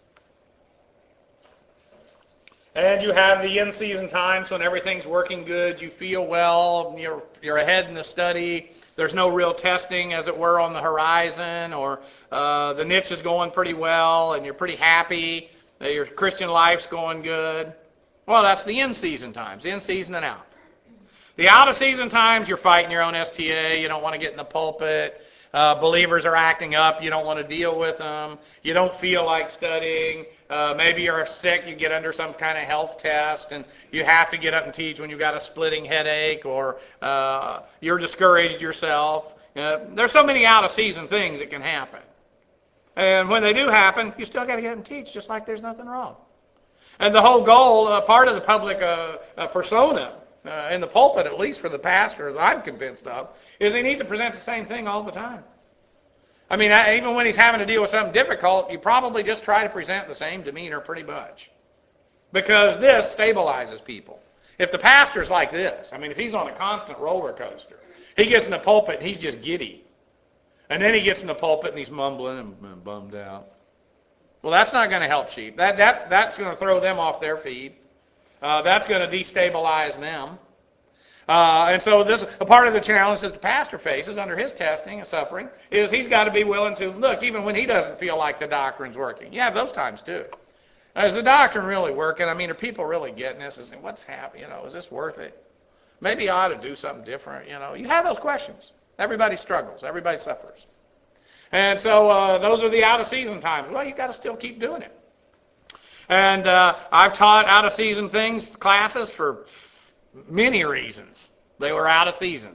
And you have the in-season times when everything's working good, you feel well, you're, you're ahead in the study, there's no real testing, as it were, on the horizon, or uh, the niche is going pretty well, and you're pretty happy, that your Christian life's going good. Well, that's the in-season times, in-season and out. The out-of-season times, you're fighting your own S T A, you don't want to get in the pulpit, uh, believers are acting up, you don't want to deal with them, you don't feel like studying, uh, maybe you're sick, you get under some kind of health test, and you have to get up and teach when you've got a splitting headache, or uh, you're discouraged yourself. Uh, there's so many out-of-season things that can happen. And when they do happen, you still got to get up and teach, just like there's nothing wrong. And the whole goal, uh, part of the public uh, uh, persona, Uh, in the pulpit, at least for the pastor, that I'm convinced of, is he needs to present the same thing all the time. I mean, I, even when he's having to deal with something difficult, you probably just try to present the same demeanor pretty much. Because this stabilizes people. If the pastor's like this, I mean, if he's on a constant roller coaster, he gets in the pulpit and he's just giddy. And then he gets in the pulpit and he's mumbling and, and bummed out. Well, that's not going to help sheep. That, that, that's going to throw them off their feed. Uh, that's going to destabilize them. Uh, and so this a part of the challenge that the pastor faces under his testing and suffering is he's got to be willing to, look, even when he doesn't feel like the doctrine's working. You have those times too. Is the doctrine really working? I mean, are people really getting this? Is, what's happening? You know, is this worth it? Maybe I ought to do something different. You know, you have those questions. Everybody struggles. Everybody suffers. And so uh, those are the out-of-season times. Well, you've got to still keep doing it. And uh, I've taught out-of-season things, classes, for many reasons. They were out of season.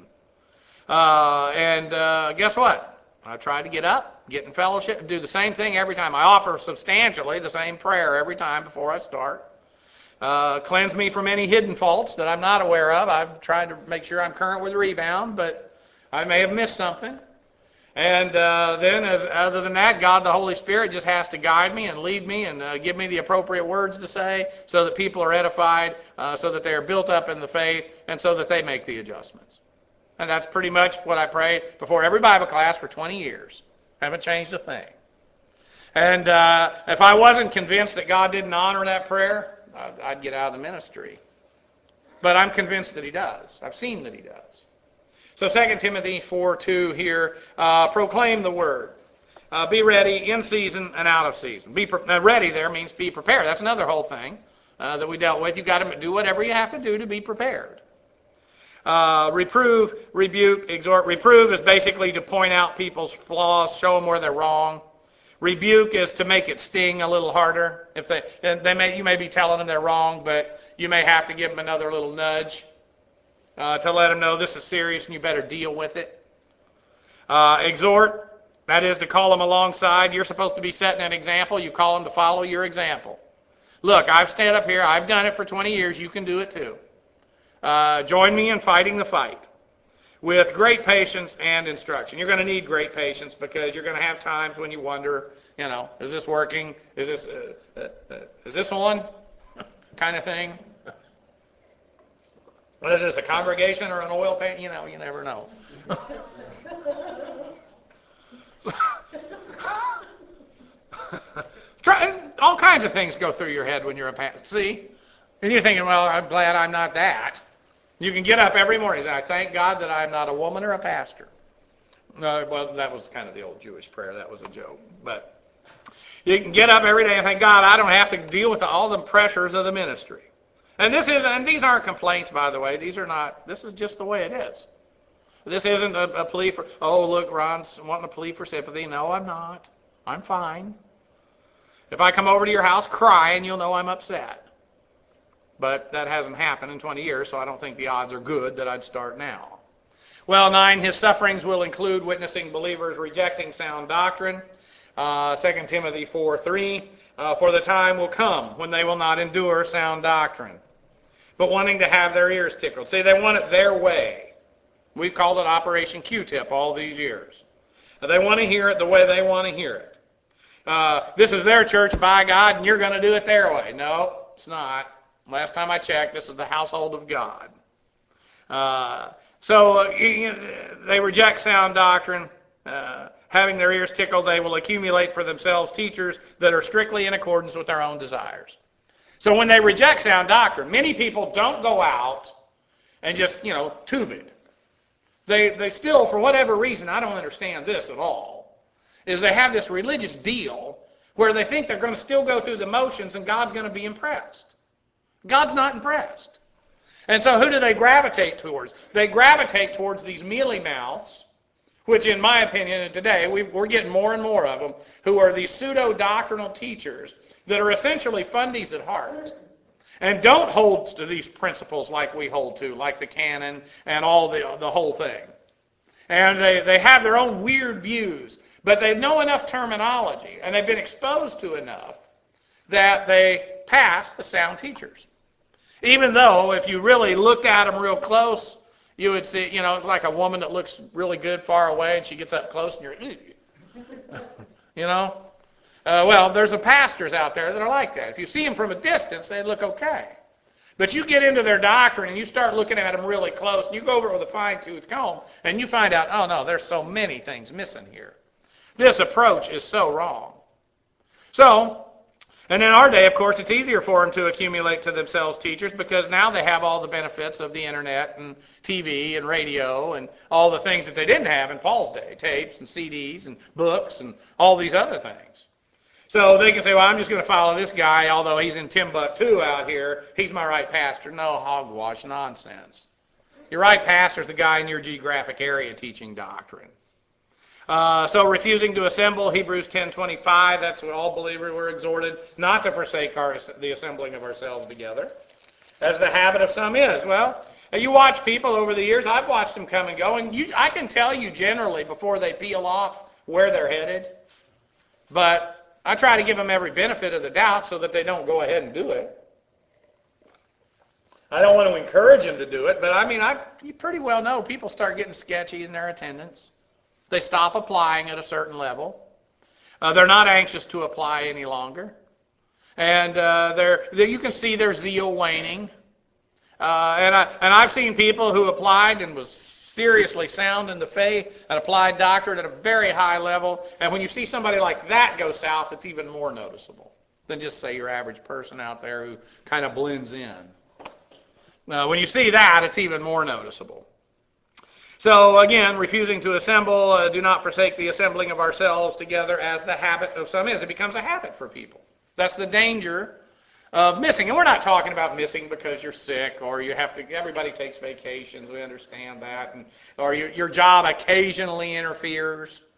Uh, and uh, guess what? I try to get up, get in fellowship, and do the same thing every time. I offer substantially the same prayer every time before I start. Uh, cleanse me from any hidden faults that I'm not aware of. I've tried to make sure I'm current with rebound, but I may have missed something. And uh, then, as, other than that, God the Holy Spirit just has to guide me and lead me and uh, give me the appropriate words to say so that people are edified, uh, so that they are built up in the faith, and so that they make the adjustments. And that's pretty much what I prayed before every Bible class for twenty years. Haven't changed a thing. And uh, if I wasn't convinced that God didn't honor that prayer, I'd, I'd get out of the ministry. But I'm convinced that He does. I've seen that He does. So Second Timothy four two here, uh, proclaim the word. Uh, be ready in season and out of season. Be pre- uh, ready there means be prepared. That's another whole thing uh, that we dealt with. You've got to do whatever you have to do to be prepared. Uh, reprove, rebuke, exhort. Reprove is basically to point out people's flaws, show them where they're wrong. Rebuke is to make it sting a little harder. If they, and they may, you may be telling them they're wrong, but you may have to give them another little nudge uh, to let them know this is serious and you better deal with it. Uh, exhort, that is to call them alongside. You're supposed to be setting an example. You call them to follow your example. Look, I've stayed up here. I've done it for twenty years. You can do it too. Uh, join me in fighting the fight with great patience and instruction. You're going to need great patience because you're going to have times when you wonder, you know, is this working? Is this uh, uh, uh, is this on? Kind of thing. What is this, a congregation or an oil paint? You know, you never know. Try, all kinds of things go through your head when you're a pastor. See? And you're thinking, well, I'm glad I'm not that. You can get up every morning and say, I thank God that I'm not a woman or a pastor. Uh, well, that was kind of the old Jewish prayer. That was a joke. But you can get up every day and thank God I don't have to deal with all the pressures of the ministry. And this is, and these aren't complaints, by the way. These are not, this is just the way it is. This isn't a, a plea for, oh, look, Ron's wanting a plea for sympathy. No, I'm not. I'm fine. If I come over to your house crying, you'll know I'm upset. But that hasn't happened in twenty years, so I don't think the odds are good that I'd start now. Well, nine, his sufferings will include witnessing believers rejecting sound doctrine. Uh, Second Timothy four three, uh, for the time will come when they will not endure sound doctrine, but wanting to have their ears tickled. See, they want it their way. We've called it Operation Q-tip all these years. They want to hear it the way they want to hear it. Uh, this is their church, by God, and you're going to do it their way. No, it's not. Last time I checked, this is the household of God. Uh, so uh, you know, they reject sound doctrine. Uh, having their ears tickled, they will accumulate for themselves teachers that are strictly in accordance with their own desires. So when they reject sound doctrine, many people don't go out and just, you know, tube it. They, they still, for whatever reason, I don't understand this at all, is they have this religious deal where they think they're going to still go through the motions and God's going to be impressed. God's not impressed. And so who do they gravitate towards? They gravitate towards these mealy mouths, which in my opinion today, we've, we're getting more and more of them, who are these pseudo-doctrinal teachers that are essentially fundies at heart and don't hold to these principles like we hold to, like the canon and all the, the whole thing. And they, they have their own weird views, but they know enough terminology and they've been exposed to enough that they pass as sound teachers. Even though, if you really looked at them real close, you would see, you know, it's like a woman that looks really good far away, and she gets up close, and you're, you know? Uh, well, there's some pastors out there that are like that. If you see them from a distance, they look okay. But you get into their doctrine, and you start looking at them really close, and you go over it with a fine-tooth comb, and you find out, oh, no, there's so many things missing here. This approach is so wrong. So, and in our day, of course, it's easier for them to accumulate to themselves teachers because now they have all the benefits of the internet and T V and radio and all the things that they didn't have in Paul's day, tapes and C Ds and books and all these other things. So they can say, well, I'm just going to follow this guy, although he's in Timbuktu out here. He's my right pastor. No, hogwash, nonsense. Your right pastor is the guy in your geographic area teaching doctrine. Uh, so refusing to assemble, Hebrews ten twenty-five, that's what all believers were exhorted, not to forsake our, the assembling of ourselves together, as the habit of some is. Well, you watch people over the years, I've watched them come and go, and you, I can tell you generally before they peel off where they're headed, but I try to give them every benefit of the doubt so that they don't go ahead and do it. I don't want to encourage them to do it, but I mean, I, you pretty well know people start getting sketchy in their attendance. They stop applying at a certain level. Uh, they're not anxious to apply any longer. And uh, they're, they're, you can see their zeal waning. Uh, and, I, and I've seen people who applied and was seriously sound in the faith and applied doctrine at a very high level. And when you see somebody like that go south, it's even more noticeable than just, say, your average person out there who kind of blends in. Uh, when you see that, it's even more noticeable. So again, refusing to assemble, uh, do not forsake the assembling of ourselves together as the habit of some is. It becomes a habit for people. That's the danger of missing. And we're not talking about missing because you're sick or you have to, everybody takes vacations, we understand that, and, or your, your job occasionally interferes.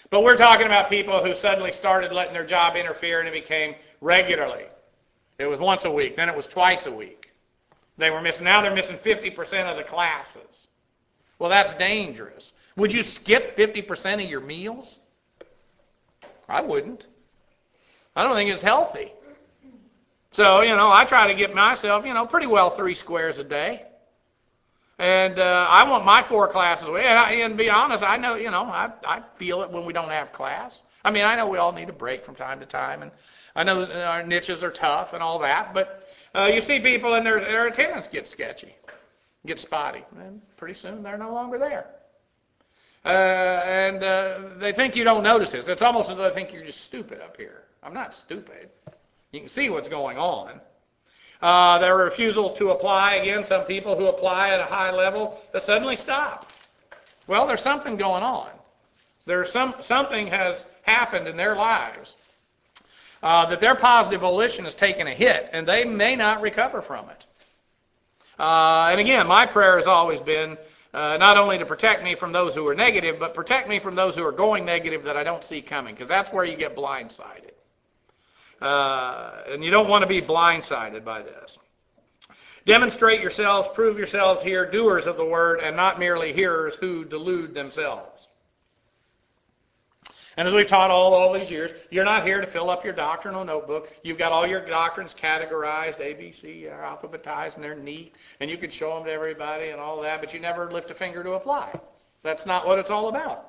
But we're talking about people who suddenly started letting their job interfere and it became regularly. It was once a week, then it was twice a week. They were missing. Now they're missing fifty percent of the classes. Well, that's dangerous. Would you skip fifty percent of your meals? I wouldn't. I don't think it's healthy. So, you know, I try to get myself, you know, pretty well three squares a day. And uh, I want my four classes away. And, I, and to be honest, I know, you know, I, I feel it when we don't have class. I mean, I know we all need a break from time to time. And I know that our niches are tough and all that. But uh, you see people and their, their attendance gets sketchy, gets spotty. And pretty soon they're no longer there. Uh, and uh, they think you don't notice this. It's almost as though they think you're just stupid up here. I'm not stupid. You can see what's going on. Uh, their refusal to apply, again, some people who apply at a high level, they suddenly stop. Well, there's something going on. There's some something has happened in their lives uh, that their positive volition has taken a hit, and they may not recover from it. Uh, and again, my prayer has always been uh, not only to protect me from those who are negative, but protect me from those who are going negative that I don't see coming, because that's where you get blindsided. Uh, and you don't want to be blindsided by this. Demonstrate yourselves, prove yourselves here, doers of the word, and not merely hearers who delude themselves. And as we've taught all, all these years, you're not here to fill up your doctrinal notebook. You've got all your doctrines categorized, A, B, C, are alphabetized, and they're neat, and you can show them to everybody and all that, but you never lift a finger to apply. That's not what it's all about.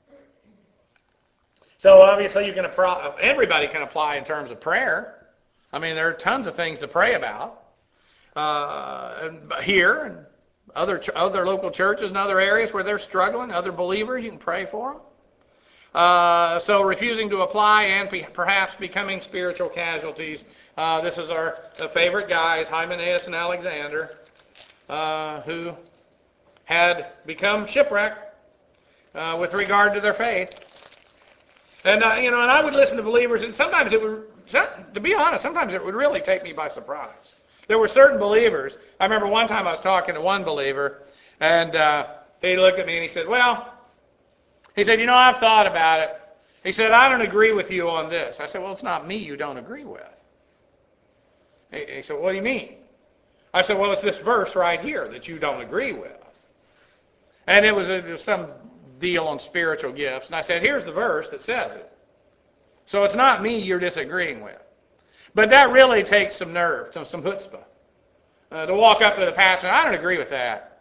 So obviously you can apply, everybody can apply in terms of prayer. I mean, there are tons of things to pray about uh, here and other other local churches and other areas where they're struggling, other believers, you can pray for them. Uh, so refusing to apply and pe- perhaps becoming spiritual casualties. Uh, this is our favorite guys, Hymenaeus and Alexander, uh, who had become shipwrecked uh, with regard to their faith. And uh, you know, and I would listen to believers, and sometimes it would, to be honest, sometimes it would really take me by surprise. There were certain believers. I remember one time I was talking to one believer, and uh, he looked at me and he said, "Well," he said, "you know, I've thought about it." He said, "I don't agree with you on this." I said, "Well, it's not me you don't agree with." He, he said, "What do you mean?" I said, "Well, it's this verse right here that you don't agree with." And it was, a, it was some deal on spiritual gifts. And I said, "Here's the verse that says it. So it's not me you're disagreeing with." But that really takes some nerve, some, some chutzpah, uh, to walk up to the pastor, "I don't agree with that."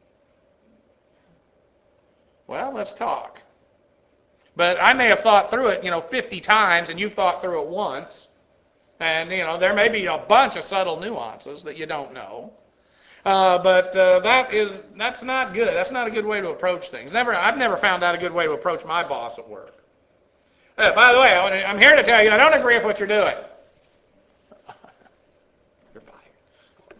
Well, let's talk. But I may have thought through it, you know, fifty times, and you've thought through it once. And, you know, there may be a bunch of subtle nuances that you don't know. Uh, but uh, that is, that's not good. That's not a good way to approach things. Never, I've never found that a good way to approach my boss at work. Uh, by the way, I'm here to tell you, I don't agree with what you're doing. You're fired.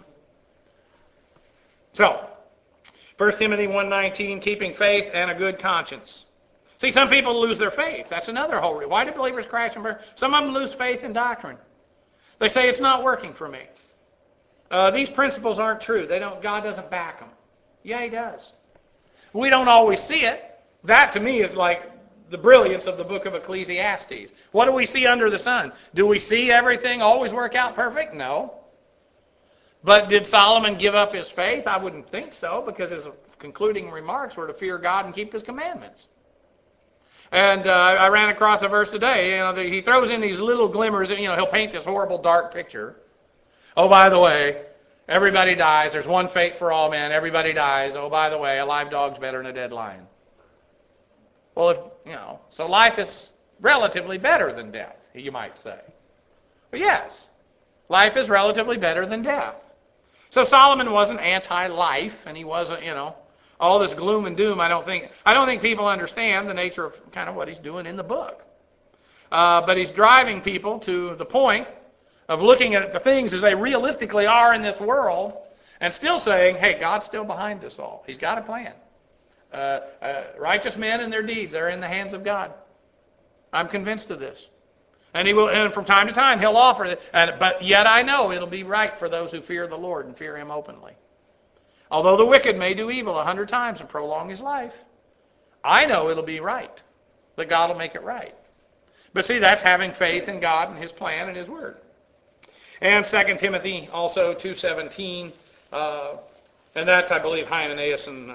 So, First Timothy one nineteen, keeping faith and a good conscience. See, some people lose their faith. That's another whole reason. Why do believers crash and burn? Some of them lose faith in doctrine. They say, it's not working for me. Uh, these principles aren't true. They don't. God doesn't back them. Yeah, He does. We don't always see it. That, to me, is like the brilliance of the book of Ecclesiastes. What do we see under the sun? Do we see everything always work out perfect? No. But did Solomon give up his faith? I wouldn't think so, because his concluding remarks were to fear God and keep His commandments. And uh, I ran across a verse today. You know, the, he throws in these little glimmers. You know, he'll paint this horrible dark picture. Oh, by the way, everybody dies. There's one fate for all men. Everybody dies. Oh, by the way, a live dog's better than a dead lion. Well, if you know, so life is relatively better than death, you might say. But yes, life is relatively better than death. So Solomon wasn't anti-life, and he wasn't, you know, all this gloom and doom. I don't think I don't think people understand the nature of kind of what he's doing in the book. Uh, but he's driving people to the point of looking at the things as they realistically are in this world, and still saying, "Hey, God's still behind this all. He's got a plan. Uh, uh, righteous men and their deeds are in the hands of God. I'm convinced of this." And he will, and from time to time, he'll offer it. And, but yet I know it'll be right for those who fear the Lord and fear Him openly. Although the wicked may do evil a hundred times and prolong his life, I know it'll be right. that God will make it right. But see, that's having faith in God and His plan and His Word. And Second Timothy also two seventeen, uh, and that's, I believe, Hymenaeus and uh,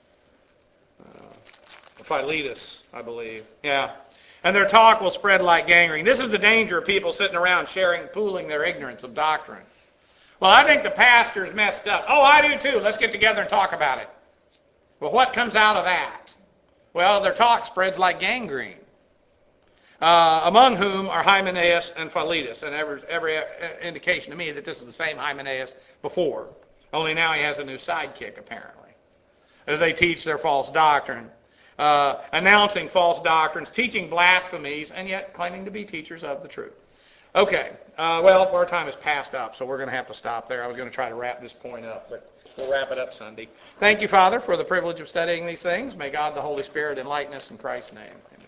uh, Philetus, I believe. Yeah. And their talk will spread like gangrene. This is the danger of people sitting around sharing, pooling their ignorance of doctrine. Well, I think the pastor's messed up. Oh, I do too. Let's get together and talk about it. Well, what comes out of that? Well, their talk spreads like gangrene. Uh, among whom are Hymenaeus and Philetus, and every, every indication to me that this is the same Hymenaeus before, only now he has a new sidekick, apparently, as they teach their false doctrine, uh, announcing false doctrines, teaching blasphemies, and yet claiming to be teachers of the truth. Okay, uh, well, our time is passed up, so we're going to have to stop there. I was going to try to wrap this point up, but we'll wrap it up Sunday. Thank you, Father, for the privilege of studying these things. May God the Holy Spirit enlighten us in Christ's name. Amen.